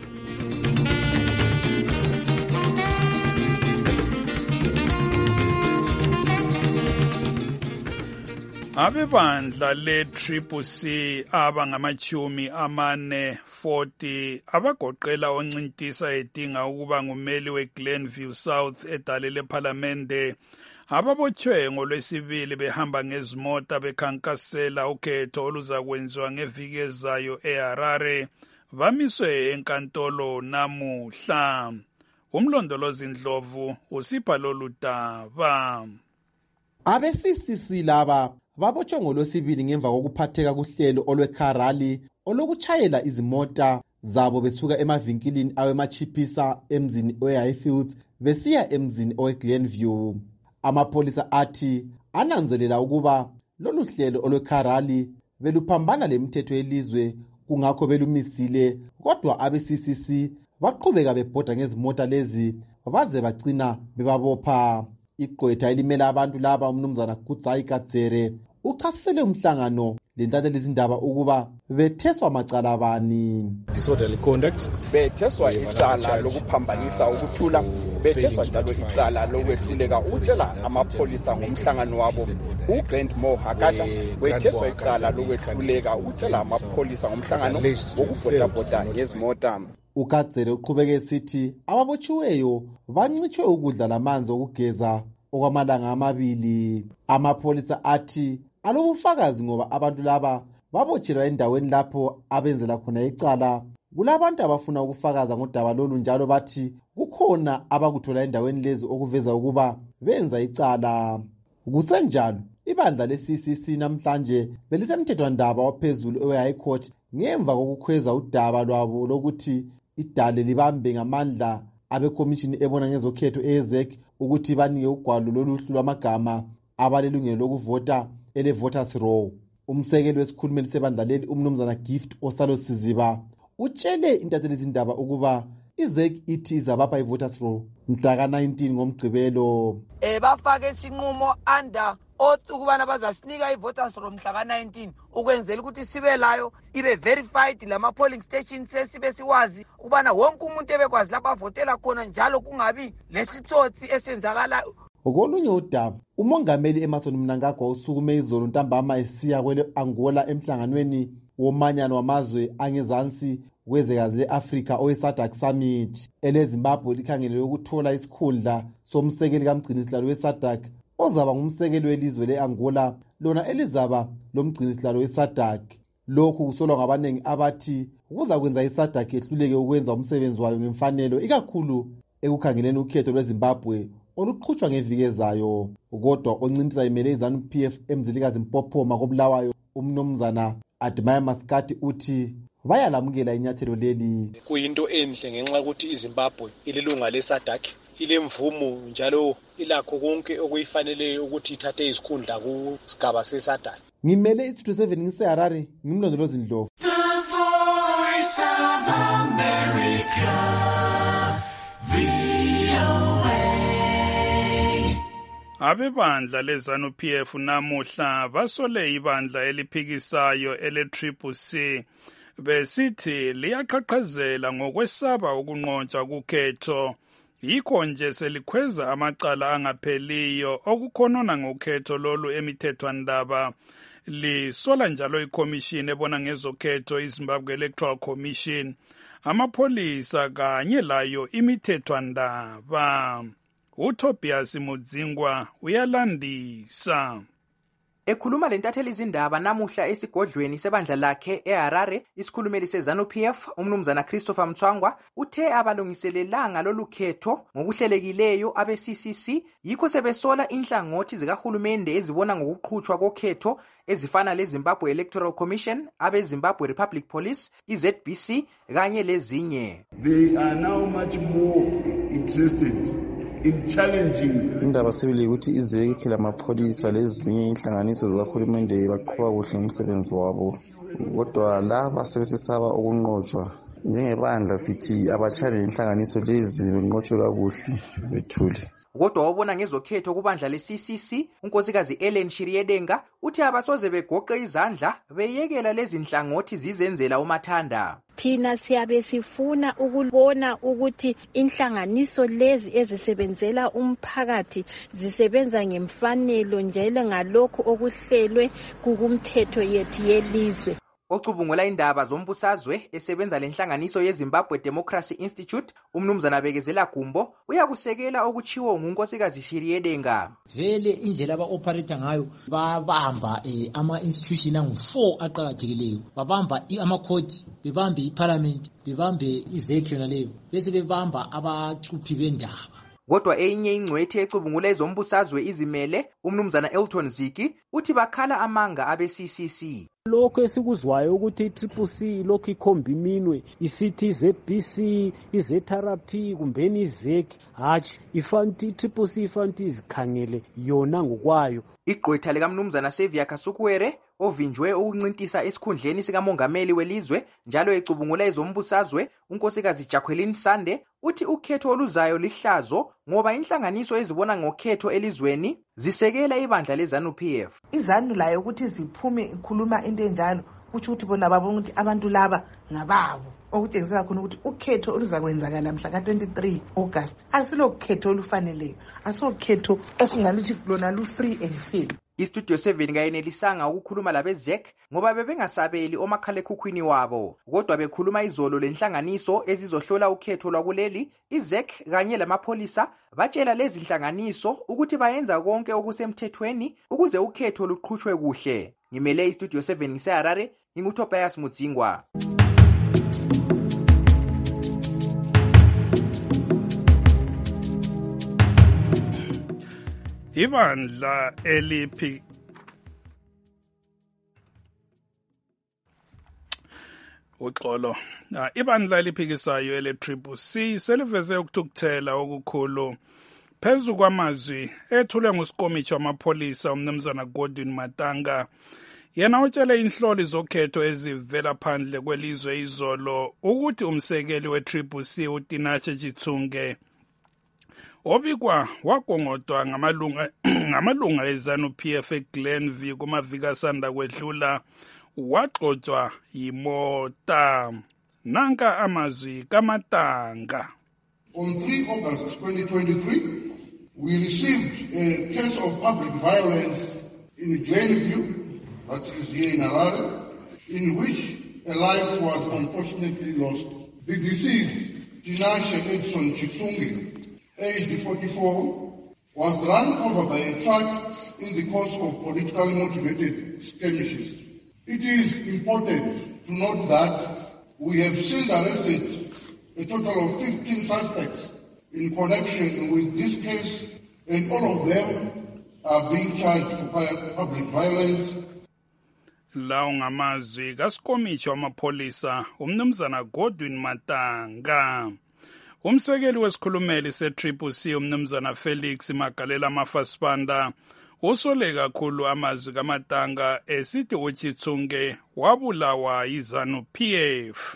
Abebandla le-Triple C abangamachumi amane forty abagoqela oncintisa edinga ukuba ngumeli weGlenview South edale lephalamende ababotshwe ngolwesibili behamba ngezimota bekhankasela ukhetho oluzakwenziwa ngeviki ezayo eHarare bamiswe enkantolo namuhla. Umlondolozi Ndlovu usipha lolu daba. Abe-C C C laba babotshwe ngolwesibili ngemva kokuphatheka kuhlelo olwekharali olokutshayela izimota zabo besuka emavinkilini awemachiphisa emzini we-Highfields besiya emzini owe-Glenview. Amapolisa athi ananzelela ukuba lolu hlelo olwekharali beluphambana lemithetho yelizwe kungakho belumisile, kodwa abe-C C C baqhubeka bebhoda ngezimota lezi baze bagcina bebabopha. Igqwetha elimela abantu laba umnumzana Kutsayi Kadzere uchasisele umhlangano lentatheleli izindaba ukuba betheswa macala bani. Disorderly conduct, betheswa icala lokuphambanisa ukuthula, betheswa njalo icala lokwehluleka ukutshela amapolisa ngomhlangano wabo. uGrant Moore Hakata wetheswa icala lokwehluleka ukutshela amapolisa ngomhlangano wokubhodabhoda ngezimota. uKadzere uqhubeke esithi ababotshiweyo bancitshwe ukudla lamanzi okugeza okwamalanga amabili. Amapolisa athi alobufakazi ngoba abantu laba babotshelwa endaweni lapho abenzela khona icala. Kulabantu abafuna ukufakaza ngodaba lolu njalo bathi kukhona abakuthola endaweni lezi okuveza ukuba benza icala. Kusenjalo ibandla le-C C C namhlanje belisemthethwandaba waphezulu we-High Court ngemva kokukhweza udaba lwabo lokuthi idale libambe ngamandla abekomishini ebona ngezokhetho e-ZEC ukuthi banike ugwalo loluhlu lwamagama abalelungelo lokuvota ele-voters roll. Umsekeli wesikhulumeli sebandla leli umnumzana Gift Osalo Siziba utshele intatheli izindaba ukuba i-ZEC ithi izabapha i-voters roll mhla ka nineteen ngomgqibelo. Eh bafake isinqumo under othi ukubana bazasinika i-voters roll mhla ka nineteen ukwenzela ukuthi sibe layo ibe verified lama polling stations sesibe siwazi ukubana wonke umuntu ebekwazi lapho avotela khona njalo kungabi lesitsotsi esenzakala. Okolunye udaba umongameli Emmerson Mnangagwa usukume izolo ntambama esiya kwele Angola emhlanganweni womanyano wamazwe angezansi kwezekazi le-Afrika owe-SADC Summit. Ele-Zimbabwe likhangelele ukuthola isikhundla somsekeli kamgcinisihlalo we-SADC ozaba ngumsekeli welizwe le-Angola lona elizaba lomgcinisihlalo we-SADC. Lokhu kusolwa ngabanengi abathi kuza kwenza i-SADC ehluleke ukwenza umsebenzi wayo ngemfanelo ikakhulu ekukhangeleni ukhetho lweZimbabwe oluqhutshwa ngeviki ezayo. Kodwa oncintisa imele iZANU-P F emzilikazi Mpophoma koBulawayo umnumzana Admire Maskati uthi bayalamukela inyathelo leli. Kuyinto enhle ngenxa ukuthi iZimbabwe ililunga le-SADC ilemvumo njalo ilakho konke okuyifanele ukuthi ithathe izikhundla kusigaba seSADC. Ngimele iStudio seven ngiseHarare, ngimlondolozi Ndlovu. The Voice of America, V O A. Abebandla leZANU-P F namuhla basole ibandla eliphikisayo ele-Triple C besithi liyaqhaqhazela ngokwesaba ukunqotshwa kukhetho. Yikho nje selikhweza amacala angapheliyo okukhonona ngokhetho lolu emithethwandaba. Lisola njalo ikhomishini ebona ngezokhetho iZimbabwe Electoral Commission, amapholisa kanye layo imithethwandaba. uTobias Mudzingwa uyalandisa. Ekhuluma lentatheli izindaba namuhla esigodlweni sebandla lakhe eHarare, isikhulumeli seZANU-P F umnumzana Christopher Mtswangwa uthe abalungiselelanga lolu khetho ngokuhlelekileyo abe-C C C yikho sebesola inhlangothi zikahulumende ezibona ngokuqhutshwa kokhetho ezifana leZimbabwe Electoral Commission, abe-Zimbabwe Republic Police, i-Z B C kanye lezinye. They are now much more interested in challenging. Indaba sibili ukuthi izeke lamapholisa lezinye inhlanganiso zikahulumende baqhuba kuhle umsebenzi wabo, kodwa laba sebesesaba ukunqotshwa. Njengebandla sithi abachane inhlanganiso lezi benqotshwe kakuhle bethule. Kodwa wabona ngezokhetho kubandla le-C C C, unkosikazi Ellen Shiriedenga uthi abasoze begoqe izandla beyekela lezi nhlangothi zizenzela umathanda. Thina siyabe sifuna ukubona ukuthi inhlanganiso lezi ezisebenzela umphakathi zisebenza ngemfanelo njalo ngalokho okuhlelwe kukumthetho yethu yelizwe. Ocubungula indaba zombusazwe esebenza lenhlanganiso yeZimbabwe Democracy Institute, umnumzana Bekezela Gumbo uyakusekela okuchiwo ngunkosikazi Shiriedenga. Vele indlela aba-operate ngayo babamba eh, ama-institution angu four aqakathekileyo. Babamba ama-court, bebambe iparliament, bebambe izekhe yona leyo, bese bebamba abacuphi bendaba. Kodwa enye ingcwethi ecubungula ezombusazwe izimele, umnumzana Elton Ziki uthi bakhala amanga abe-C C C. Lokho esikuzwayo ukuthi i-Triple C lokho ikhomba iminwe isithi i-Z B C, i-Z R P kumbeni i-Z E C, hatshi ifanti i-Triple C ifanti izikhangele yona ngokwayo. Igqwetha likamnumzana Sevia Kasukwere ovinjwe ukuncintisa esikhundleni sikamongameli welizwe njalo ecubungula ezombusazwe, unkosikazi Jacqueline Sande uthi ukhetho oluzayo lihlazo ngoba inhlanganiso ezibona ngokhetho elizweni zisekela ibandla leZANU-P F. iZANU layo ukuthi ziphume ikhuluma into enjalo kuthi ukuthi bona babona ukuthi abantu laba ngababo, okutshengisela khona ukuthi ukhetho oluzakwenzakala mhla ka twenty-three August asilokhetho olufaneleyo, asilokhetho esingalithi lona lu-free and fair. iStudio seven kayenelisanga ukukhuluma labe-Z E C ngoba bebengasabeli omakhalekhukhwini wabo, kodwa bekhuluma izolo lenhlanganiso ezizohlola ukhetho lwakuleli, i-Z E C kanye lamapholisa batshela lezi nhlanganiso ukuthi bayenza konke okusemthethweni ukuze ukhetho luqhutshwe kuhle. Ngimele iStudio seven ngiseHarare, nginguTobias Mudzingwa. Ibandla eliphi uxolo ibandla eliphikisayo ele-Triple C seliveze ukuthukuthela okukhulu phezu kwamazwi ethulwe nguSikomishi wamapholisa umnumzana Godwin Matanga. Yena utshele inhloli zokhetho ezivela phandle kwelizwe izolo ukuthi umsekeli we-Triple C uTinashe Chitsunge obikwa wagongodwa ngamalunga ngamalunga eZANU-P F eGlenview kumaviki asanda kwedlula waxotswa yimota. Nanka amazwi kaMatanga. On three August twenty twenty-three, we received a case of public violence in Glenview, that is here in Harare, in which a life was unfortunately lost. The deceased, Tinashe Edson Chitsunge, aged forty-four, was run over by a truck in the course of politically motivated skirmishes. It is important to note that we have since arrested a total of fifteen suspects in connection with this case, and all of them are being charged for public violence. Lawo ngamazwi kaSikomishi wamapholisa umnumzana Godwin Matanga. Umsekeli wesikhulumeli se-Triple C umnumzana Felix Magalela Mafasibanda usole kakhulu amazwi kaMatanga esithi uChitsunge wabulawa yiZanu P F.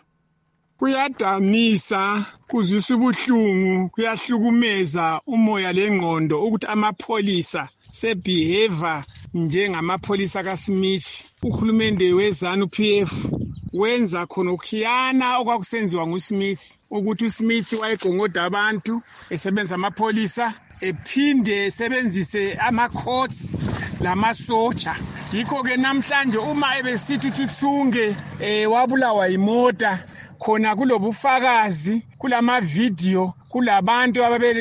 Kuyadanisa, kuzwisa ubuhlungu, kuyahlukumeza umoya lengqondo ukuthi amapholisa sebehave njengamapholisa kaSmith. Uhulumende weZanu P F wenza khona ukhiyana okwakusenziwa nguSmith ukuthi uSmith wayegongoda abantu esebenza amapholisa ephinde esebenzise ama-courts lamasoja. Yikho ke namhlanje uma ebesithi uThunge eh wabulawa imota khona kulobufakazi kulama-video kulabantu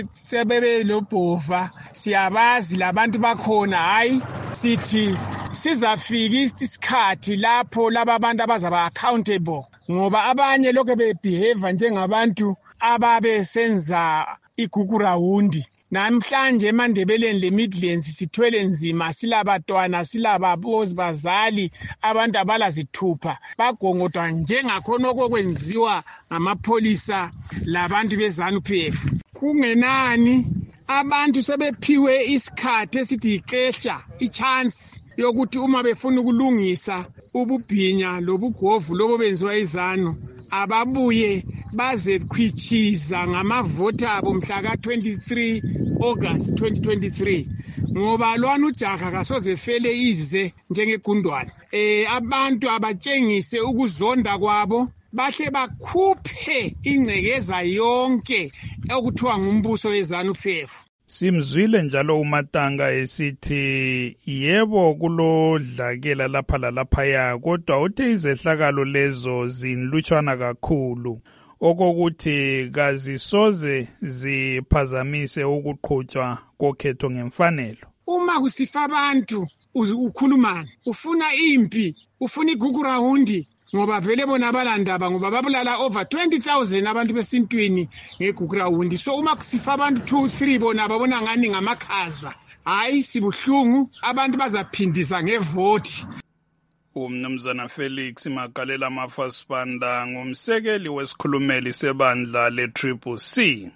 ababelobhova siyabazi labantu bakhona hayi sithi sizafika isikhathi lapho laba abantu abazaba accountable ngoba abanye lokho bebehave njengabantu ababesenza igugurawundi. Namhlanje eMandebeleni leMidlands sithwele nzima silabatwana silababozi bazali abantu abalazithupha bagongodwa njengakhona okwenziwa ngamapholisa labantu beZanu P F. Kungenani abantu sebephiwe isikhathi esithi ixesha ichance yokuthi uma befuna ukulungisa ububhinya lobugovu lobo benziwa iZanu ababuye baze khwichiza ngamavota abo mhla ka twenty-three August twenty twenty-three ngoba lwana ujaha kasoze fele ize njengegundwane. Eh abantu abatshengise ukuzonda kwabo bahle bakhuphe ingcekeza yonke okuthiwa ngumbuso weZanu P F. Simzwile njalo uMatanga esithi yebo kulodlakela lapha lalaphaya kodwa uthe izehlakalo lezo zinlutshwana kakhulu okokuthi kazisoze ziphazamise ukuqhutshwa kokhetho ngemfanelo. Uma kusifa abantu ukhulumana ufuna impi ufuna igugurawundi ngoba vele bona abalandaba ngoba babulala over twenty thousand abantu besintwini ngegugurawundi. So uma kusifa abantu two three bona babona ngani ngamakhaza hayi sibuhlungu abantu bazaphindisa ngevoti. Umnumzana Felix Magalela Mafasibanda ngumsekeli wesikhulumeli sebandla le-Triple C.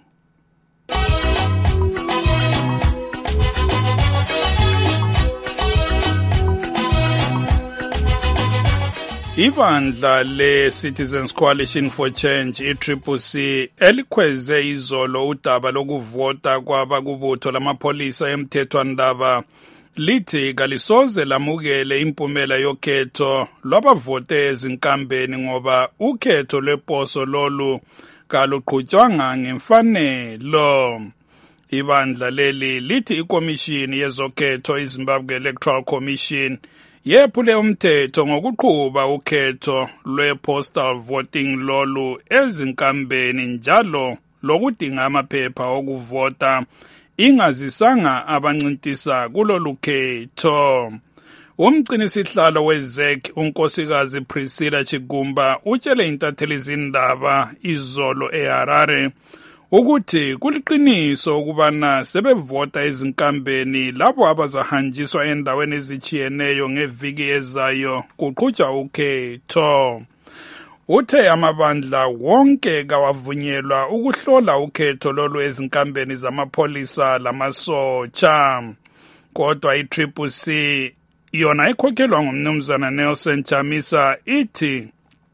Ibandla le-Citizens Coalition for Change i-Triple C elikhweze izolo udaba lokuvota kwabakubutho lamapholisa emthethwandaba lithi kalisoze lamukele impumela yokhetho lwabavote ezinkambeni ngoba ukhetho lweposo lolu kaluqhutshwanga ngemfanelo. Ibandla leli lithi ikomishini yezokhetho iZimbabwe Electoral Commission yephule umthetho ngokuqhuba ukhetho lwe-postal voting lolu ezinkambeni njalo lokudinga amaphepha okuvota ingazisanga abancintisa kulolu khetho. Umgcinisihlalo we-Z E C unkosikazi Priscilla Chigumba utshele intatheli zindaba izolo eHarare ukuthi kuliqiniso ukubana sebevota ezinkambeni labo abazahanjiswa endaweni ezichiyeneyo ngeviki ezayo kuqhutshwa ukhetho. Uthe amabandla wonke kawavunyelwa ukuhlola ukhetho lolu ezinkambeni zamapholisa lamasotsha. Kodwa i-Triple C yona ikhokhelwa ngumnumzana Nelson Chamisa ithi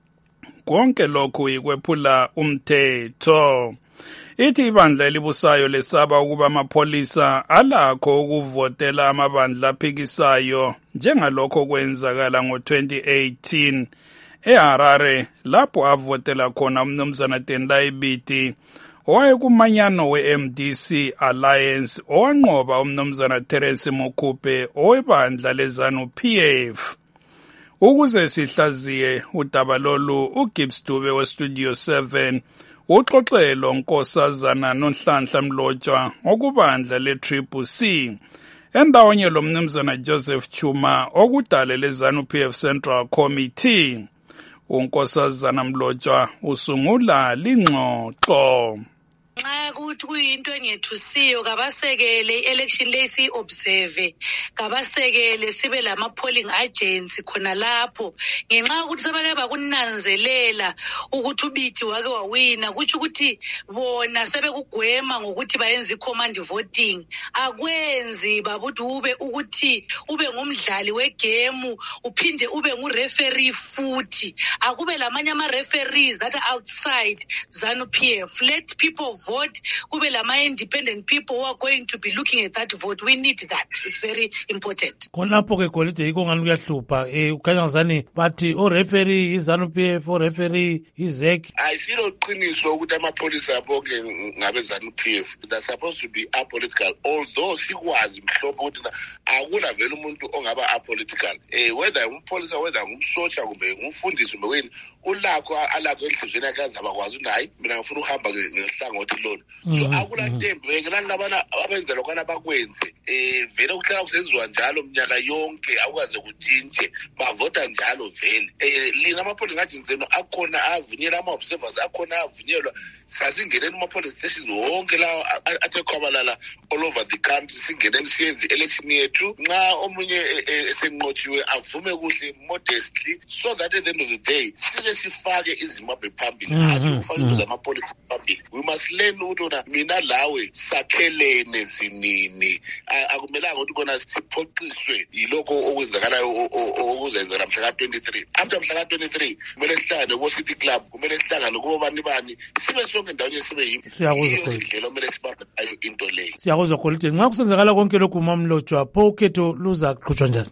konke lokhu ikwephula umthetho. Ithi ibandla elibusayo lesaba ukuba amapholisa alakho ukuvotela amabandla aphikisayo njengalokho kwenzakala ngo twenty eighteen eHarare lapho avotela khona umnumzana Tendai Biti owayekumanyano we-M D C Alliance owanqoba umnumzana Terence Mokhupe owebandla leZanu P F. Ukuze sihlaziye udaba lolu uGibbs Dube weStudio seven uxoxelo nkosazana noNhlanhla Mlotshwa okubandla le-Triple C endawonye lo mnumzana Joseph Chuma okudale leZanu P F Central Committee. Unkosazana Mlotshwa usungula lingxoxo. nxa kuthi kuyinto engethusiyo kabasekele election leyi siyi-observe, kabasekele sibe lama-polling agents khona lapho, ngenxa yokuthi sebake bakunanzelela ukuthi ubithi wake wawina, kutsho ukuthi bona sebekugwema ngokuthi bayenze i-command voting. Akwenzi babuthi ube ukuthi ube ngumdlali wegemu uphinde ube ngu-referee futhi. Akube lamanye ama-referees that are outside ZANU-P F. Let people vote. Kube lama-independent people who are going to be looking at that vote. We need that. It's very important. Khonapho ke Golide yikho ngani kuyahlupha eh ukhanya ngazani bathi o-referee i-ZANU-P F, o-referee i-Z E C. Ayisilo qiniso ukuthi amapholisa bonke ngabe ZANU-P F. They're supposed to be apolitical, although sikwazi mhlophe ukuthi akula vele umuntu ongaba apolitical. Eh whether umpholisa, whether ngumsotsha kumbe ngumfundisi kumbe wena ulakho alakho enhlizweni yakhe azaba kwazi nayi mina ngifuna ukuhamba ngehlangothi lona. So akula ntembi bekelani labana abenzela kwana bakwenze eh vele ukuhlala kusenziwa njalo minyaka yonke akwaze kutshintshe bavota njalo vele. Eh lina amapholisa ngajinzeno akhona avunyelwa ama-observers akhona avunyelwa sasingeneni kuma-polling stations wonke lawo athe khwabalala all over the country, singeneni siyenze election yethu nxa omunye esenqotshiwe avume kuhle modestly, so that at the end of the day sike sifake izimbabwe phambili, hathi ufake izinto zamapolisa phambili. We must learn ukuthi ona mina lawe sakhelene zinini, akumelanga ukuthi kona siphoqiswe yilokho okwenzakalayo okuzenzeka mhla ka twenty-three. After mhla ka twenty-three kumele sihlangane ko City Club, kumele sihlangane kubo bani bani, sibe sonke ndawonye sibe yimpi. Siyakuzwa indlela omele sibambe ngayo into leyo. Siyakuzwa Golide, nxa kusenzakala konke lokhu uMamlotshwa, pho ukhetho luza qhutshwa njani?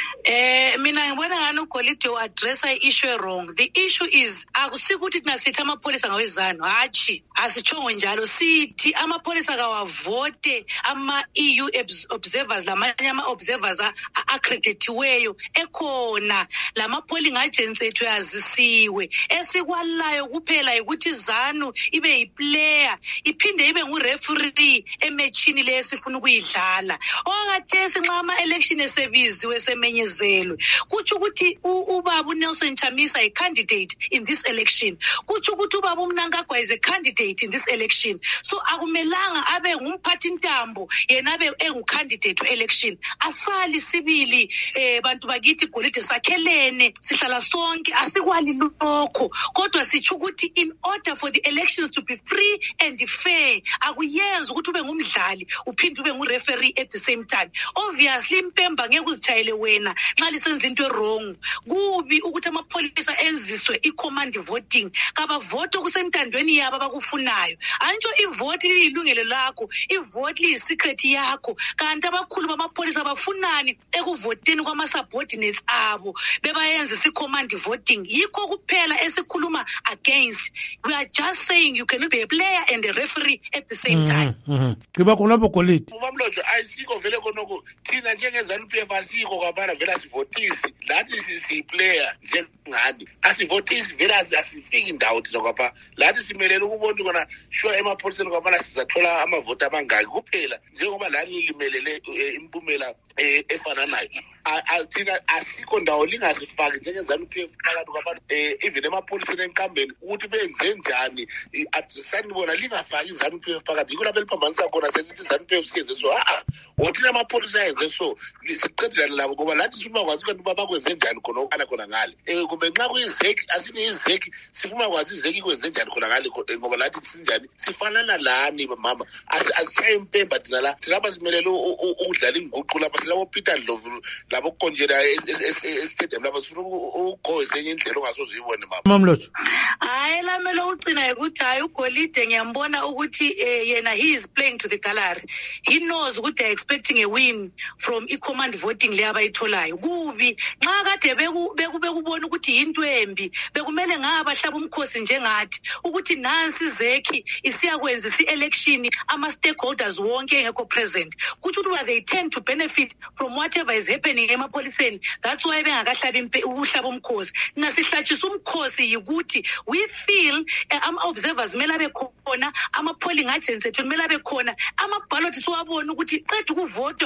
Eh mina ngibona ngani uGolide uaddressa i-issue wrong. The issue is akusikuthi thina sithi amapholisa ngawezanu, hatshi asitshongo njalo, sithi amapholisa kawavote ama-E U observers lamanye ama-observers accreditiweyo ekhona, lama-polling agents ethu yazisiwe. Esikwalayo kuphela ukuthi ZANU ibe yiplayer iphinde ibe ngu-referee ematchini le esifuna ukuyidlala. Okhathesi nxa ama-election esebiziwe semenyezelwe kutsho ukuthi ubaba uNelson Chamisa a candidate in this election, kutsho ukuthi ubaba uMnangagwa is a candidate in this election. So akumelanga abe ngumphathi ntambo yena abe engu-candidate we-election. Asali sibili eh bantu bakithi Golide sakhelene sihlala sonke asikwali lokho, kodwa sitsho ukuthi in order for the elections to be free and fair akuyenzi ukuthi ube ngumdlali uphinde ube ngu-referee at the same time. Obviously impemba ngeke uzitshayele wena nxa lisenza into wrong. Kubi ukuthi amapholisa enziswe i-command voting, kabavote okusentandweni yabo abakufunayo. Antsho ivoti liyilungelo lakho, ivoti liyi-secret yakho, kanti abakhulu bamapholisa bafunani ekuvoteni kwama-subordinates abo bebayenzisa i-command voting. Yikho kuphela esikhuluma against. We are just saying you cannot be a player and a referee at the same time. Qiba khonapho Golide. Umamlotshwa ayisiko vele khonoko thina njenge-ZANU-P F asiko kwabana vele asivotisi, lathi siyi-player njengani asivotisi vele asifiki indawo thina kwapha, lathi simelele ukubona kona sure emapholiseni kwabana sizathola amavoti amangaki kuphela njengoba lani limelele impumela efananayo. Thina asikho ndawo lingasifaki njenge-ZANU-P F phakathi kwabantu even emapholiseni enkambeni ukuthi benze njani sanibona lingafaki i-ZANU-P F phakathi. Yikho lapho eliphambanisa khona sesithi i-ZANU-P F siyenze so a othina amapholisa ayenze so siqedelane labo ngoba lathi sifuna kwazi kanti uba bakwenze njani khona okana khona ngale kumbe nxa kuyizeki asine izeki sifuna kwazi izeki kwenze njani khona ngale ngoba lathi sinjani sifanana lani mama asishaye impemba thina la thina lapha simelele ukudlala inguqu lapha silabo Peter Ndlovu labo konjela estadium lapha sifuna ukugoweza enye indlela ongasoze uyibone mama. Mamlotshwa hayi lamele ucina ukuthi hayi uGolide ngiyambona ukuthi yena he is playing to the gallery. He knows ukuthi they are expecting a win from i-command voting le abayitholayo. Kubi nxa kade bekubona ukuthi yinto embi bekumele ngabahlaba umkhosi njengathi ukuthi nansi izeki isiyakwenza isi-election ama-stakeholders wonke engekho present, kuthi ukuthi they tend to benefit from whatever is happening emapholiseni. That's why bengakahlabi ukuhlaba umkhosi. Nasihlatshisa umkhosi yikuthi we feel ama-observers kumele abe khona, ama-polling agents ethu kumele abe khona, ama-ballot siwabona ukuthi qeda ukuvotwa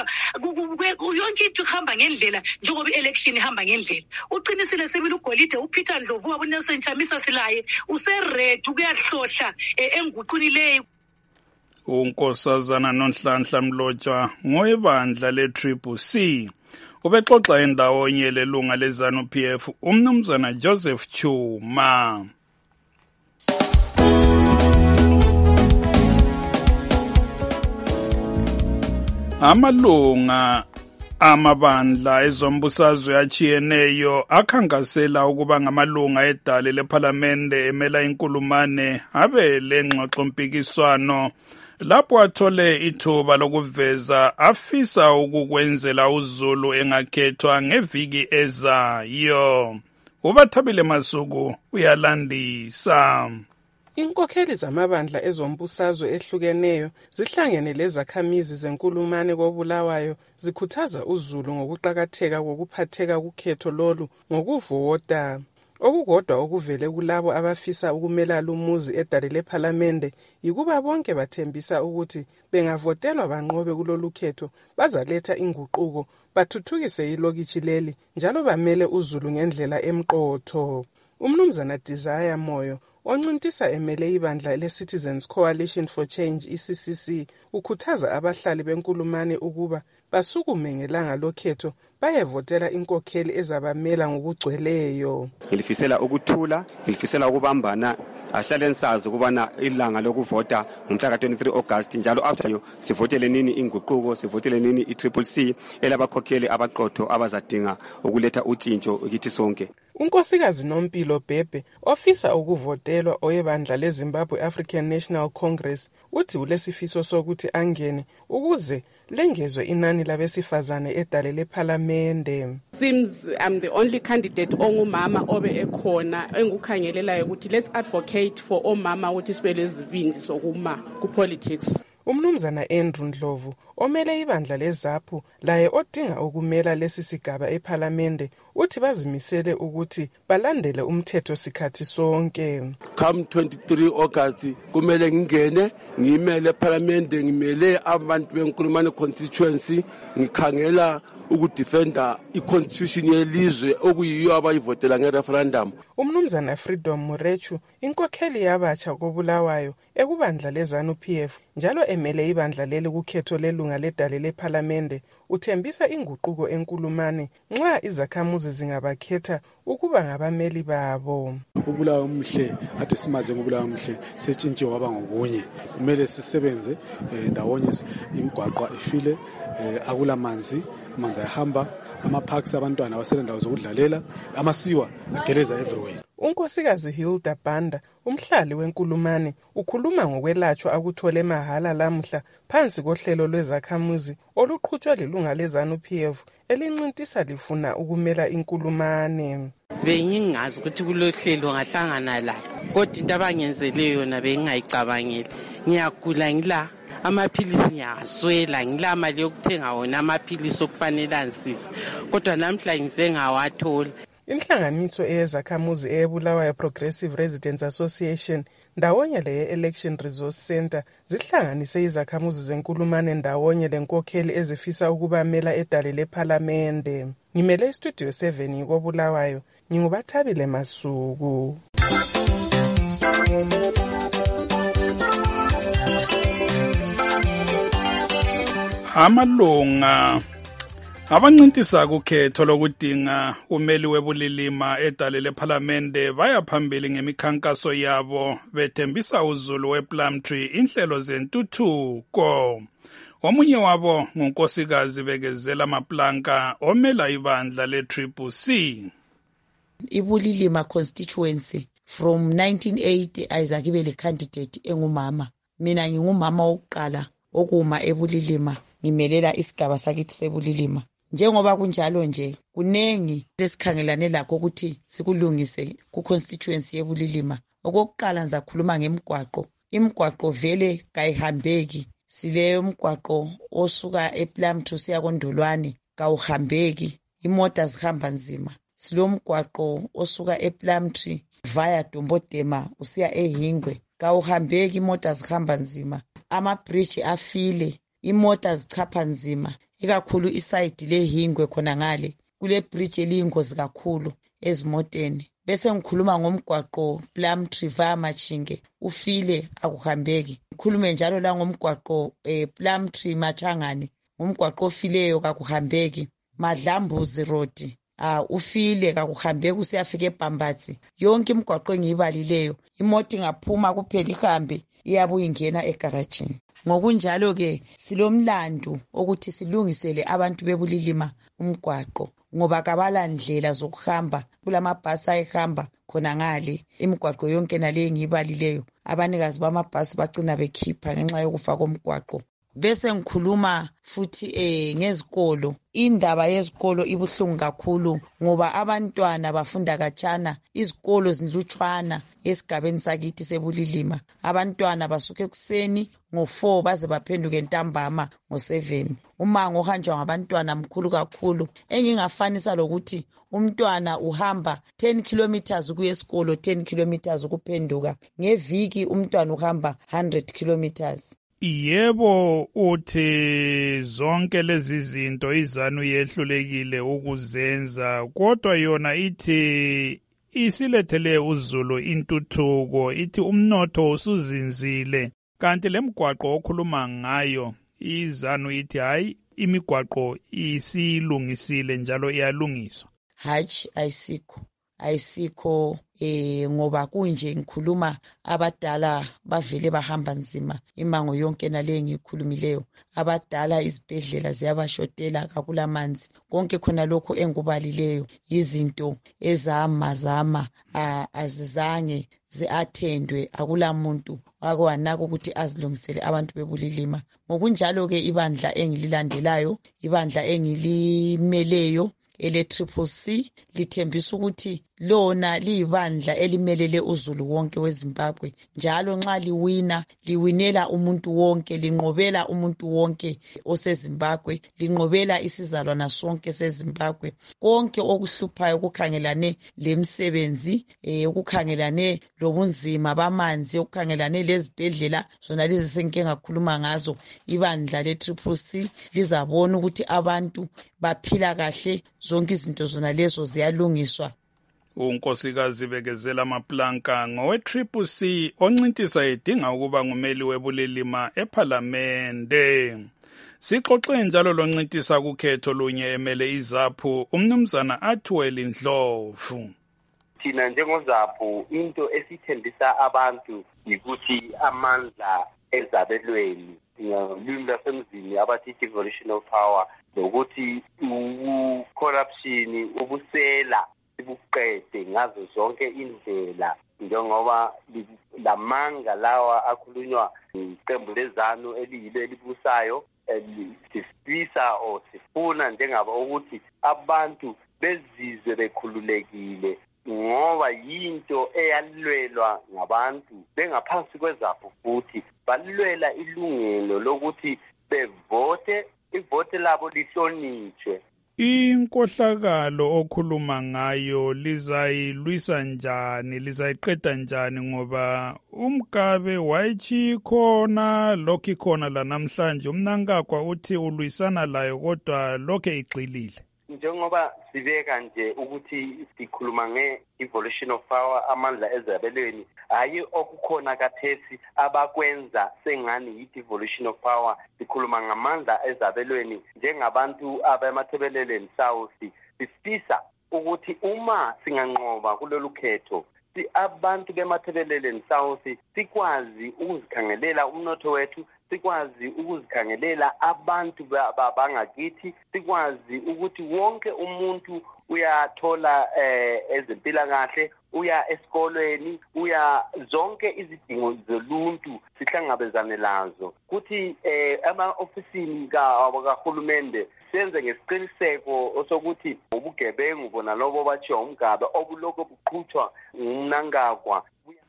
yonke into ihamba ngendlela njengoba i-election ihamba ngendlela. Uqinisile sibili uGolide, uPeter Ndlovu wabo uNelson Chamisa silaye useredi ukuyahlohla enguquni leyo. unkosazana Nonhlanhla Mlotshwa ngoyebandla le-Triple C ubexoxa endawonye lelunga le-ZANU-P F umnumzana Joseph Chuma. Amalunga amabandla ezombusazwe achiyeneyo akhangasela ukuba ngamalunga edale lephalamende emela inkulumane abe lengxoxo mpikiswano lapho athole ithuba lokuveza afisa ukukwenzela uZulu engakhethwa ngeviki ezayo. Ubathabile Masuku uyalandisa. Inkokheli zamabandla ezombusazwe ehlukeneyo zihlangene lezakhamizi zenkulumane koBulawayo zikhuthaza uZulu ngokuqhakatheka kokuphatheka kukhetho lolu ngokuvota. Okukodwa okuvele kulabo abafisa ukumela lumuzi edale lephalamende yikuba bonke bathembisa ukuthi bengavotelwa banqobe kulolu khetho bazaletha inguquko bathuthukise ilokitshi leli njalo bamele uZulu ngendlela emqotho. Umnumzana Desire Moyo oncintisa emele ibandla le-Citizens Coalition for Change I C C C ukhuthaza abahlali benkulumane ukuba basukume ngelanga lokhetho bayevotela inkokheli ezabamela ngokugcweleyo. Ngilifisela ukuthula, ngilifisela ukubambana, asihlale sazi ukubana ilanga lokuvota ngomhla ka twenty-three August njalo after sivotele nini inguquko, sivotele nini i-Triple C elabakhokheli abaqotho abazadinga ukuletha utshintsho kithi sonke. Unkosikazi Nompilo Bhebhe ofisa ukuvotelwa oyebandla leZimbabwe African National Congress uthi ulesifiso sokuthi angene ukuze lengezwe inani labesifazane edale lephalamende. Seems I'm the only candidate ongumama obe ekhona engukhangelelayo ukuthi let's advocate for omama ukuthi sibele izibindi sokuma ku politics. Umnumzana Andrew Ndlovu omele ibandla leZAPU laye odinga ukumela lesi sigaba ephalamende uthi bazimisele ukuthi balandele umthetho sikhathi sonke. Come twenty-three August kumele ngingene ngimele ephalamende ngimele abantu benkulumane constituency ngikhangela ukudefenda i-constitution yelizwe okuyiyo abayivotela nge-referendum. Umnumzana Freedom Murechu inkokheli yabatsha koBulawayo ekubandla leZANU-P F njalo emele ibandla leli kukhetho lelunga ledale lephalamende uthembisa inguquko enkulumane nxa izakhamuzi zingabakhetha ukuba ngabameli babo. uBulawayo umhle ade simaze ngoBulawayo umhle setshintshe waba ngokunye kumele sisebenze ndawonye imigwaqo ifile akula manzi amanzi ayahamba ama-parks abantwana abasele ndawo zokudlalela amasiwa ageleza everywhere. Unkosikazi Hilda Banda umhlali wenkulumane ukhuluma ngokwelatshwa akuthole mahala lamhla phansi kohlelo lwezakhamuzi oluqhutshwa lilunga leZANU-P F elincintisa lifuna ukumela inkulumane. Bengingazi ukuthi kulohlelo ngahlangana lalo kodwa into abangenzeleyo yona bengingayicabangeli. Ngiyagula ngila amaphilisi ngiyaswela ngila mali yokuthenga wona amaphilisi okufanele ansise kodwa namhla ngize ngawathola. Inhlanganiso eyezakhamuzi eyeBulawayo Progressive Residents Association ndawonye le Election Resource Center zihlanganise izakhamuzi zenkulumane ndawonye lenkokheli ezifisa ukubamela edale lephalamende. Ngimele istudio seven koBulawayo ngingubathabile Masuku. Amalunga abancintisa kukhetho lokudinga umeli webulilima edale lephalamende baya phambili ngemikhankaso yabo bethembisa uZulu wePlumtree inhlelo zentuthuko. Omunye wabo ngunkosikazi Bekezela Maplanka omela ibandla le-Triple C. Ibulilima constituency from nineteen eighty Isaac ibe le candidate engumama. Mina ngingumama wokuqala okuma ebulilima ngimelela isigaba sakithi sebulilima. Njengoba kunjalo nje kunengi lesikhangelane lakho ukuthi sikulungise ku constituency yebulilima. Okokuqala ngizakhuluma ngemigwaqo. Imigwaqo vele kayihambeki. Sile umgwaqo osuka ePlumtree siya koNdolwane kawuhambeki. Imota zihamba nzima. Silo mgwaqo osuka ePlumtree via Dombodema usiya eHingwe kawuhambeki, imota zihamba nzima. Ama bridge afile, imota zichapha nzima. Ikakhulu iside leHingwe khona ngale kule bridge eliyingozi kakhulu ezimoteni. bese ngikhuluma ngomgwaqo Plumtree via Machinge ufile akuhambeki. Ngikhulume njalo la ngomgwaqo eh, Plumtree Machangane umgwaqo ofileyo kakuhambeki. Madlambuzi Road ah uh, ufile kakuhambeki usiyafika eBhambatsi. Yonke imigwaqo engiyibalileyo imoto ingaphuma kuphela ihambe iyabuya ingena egaragini. Ngokunjalo ke silomlando ukuthi silungisele abantu bebulilima umgwaqo ngoba kabala ndlela zokuhamba kulamabhasi ayihamba khona ngale imigwaqo yonke nale ngiyibalileyo abanikazi bamabhasi bagcina bekhipha ngenxa yokufa komgwaqo. Bese ngikhuluma futhi eh ngezikolo. Indaba yezikolo ibuhlungu kakhulu ngoba abantwana bafunda kachana, izikolo zinlutshwana esigabeni sakithi sebulilima. Abantwana basuke ekuseni ngo four baze baphenduke ntambama ngo seven. Umango ohanjwa ngabantwana mkhulu kakhulu. Engingafanisa lokuthi umntwana uhamba ten kilometers ukuya esikolo, ten kilometers ukuphenduka. Ngeviki umntwana uhamba one hundred kilometers. Yebo, uthi zonke lezi zinto izanu yehlulekile ukuzenza, kodwa yona ithi isilethele uZulu intuthuko, ithi umnotho usuzinzile. Kanti lemigwaqo okhuluma ngayo izanu ithi hayi imigwaqo isilungisile njalo iyalungiswa. Hayi ayisikho. Ayisikho eh ngoba kunje ngikhuluma abadala bavele bahamba nzima imango yonke nale ngikhulumileyo. Abadala izibhedlela ziyabashotela kakulamanzi. Konke khona lokho engubalileyo izinto ezamazama azizange ziathendwe, akulamuntu akwanaka ukuthi azilungisele abantu bebulilima. Ngokunjalo ke ibandla engililandelayo, ibandla engilimeleyo ele Triple C lithembisa ukuthi lona liyibandla elimelele uZulu wonke weZimbabwe. Njalo nxa liwina liwinela umuntu wonke, linqobela umuntu wonke oseZimbabwe, linqobela isizalwana sonke seZimbabwe. Konke okuhluphayo ukukhangelane lemsebenzi, eh ukukhangelane lobunzima bamanzi, ukukhangelane lezibhedlela zona lezi senke ngakhuluma ngazo, ibandla le Triple C lizabona ukuthi abantu baphila kahle, zonke izinto zona lezo ziyalungiswa. unkosikazi Bekezela Maplanka ngowe-Triple C oncintisa edinga ukuba ngumeli webulilima ephalamende. Sixoxe njalo loncintisa kukhetho lunye emele iZAPU umnumzana Atwell Ndlovu. Thina njengoZAPU into esithembisa abantu ukuthi amandla ezabelweni ngolimi lwasemzini abathi devolutional power lokuthi u-corruption ubusela ibuqede ngazo zonke indlela njengoba lamanga lawa akhulunywa iqembu lezanu eliyilo elibusayo sifisa o sifuna njengaba ukuthi abantu bezizwe bekhululekile ngoba yinto eyalwelwa ngabantu bengaphansi kweZAPU futhi balwela ilungelo lokuthi bevote ivote labo lihlonitshwe. Inkohlakalo okhuluma ngayo lizayilwisa njani, lizayiqeda njani ngoba uMgabe wayichikhona lokho ikhona la namhlanje, umnankagwa uthi ulwisana layo kodwa lokho igxilile. Njengoba sibeka nje ukuthi sikhuluma nge-evolution of power, amandla ezabelweni, hayi okukhona kathesi abakwenza sengani yi-devolution of power. Sikhuluma ngamandla ezabelweni njengabantu abemathebeleleni South. Sifisa ukuthi uma singanqoba kulolu khetho, si abantu bemathebeleleni South sikwazi ukuzikhangelela umnotho wethu, sikwazi ukuzikhangelela abantu bangakithi, sikwazi ukuthi wonke umuntu uyathola eh, ezempilakahle, uya esikolweni, uya zonke izidingo zoluntu sihlangabezane lazo. Kuthi eh, ama-ofisini kahulumende senze ngesiqiniseko sokuthi ubugebengu bona lobo batshiwa uMgabe obuloko buqhutshwa ngumnankagwa.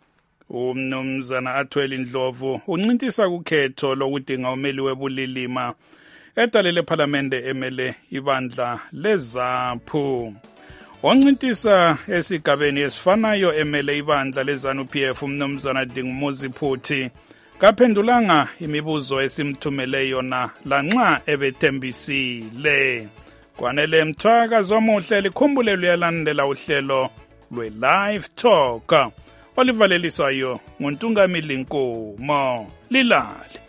Umnumzana Atwell Ndlovu uncintisa kukhetho lokudinga umeli webulilima edalele ephalamende emele ibandla leZAPU. Oncintisa esigabeni esifanayo emele ibandla leZANU-P F umnumzana Dingumuzi Phuthi kaphendulanga imibuzo esimthumele yona lanxa ebethembisile. Kwanele Mthwaka zomuhle likhumbule luyalandela uhlelo lwe-Live Talk olivalelisayo nguNtungamili Nkomo. Lilale.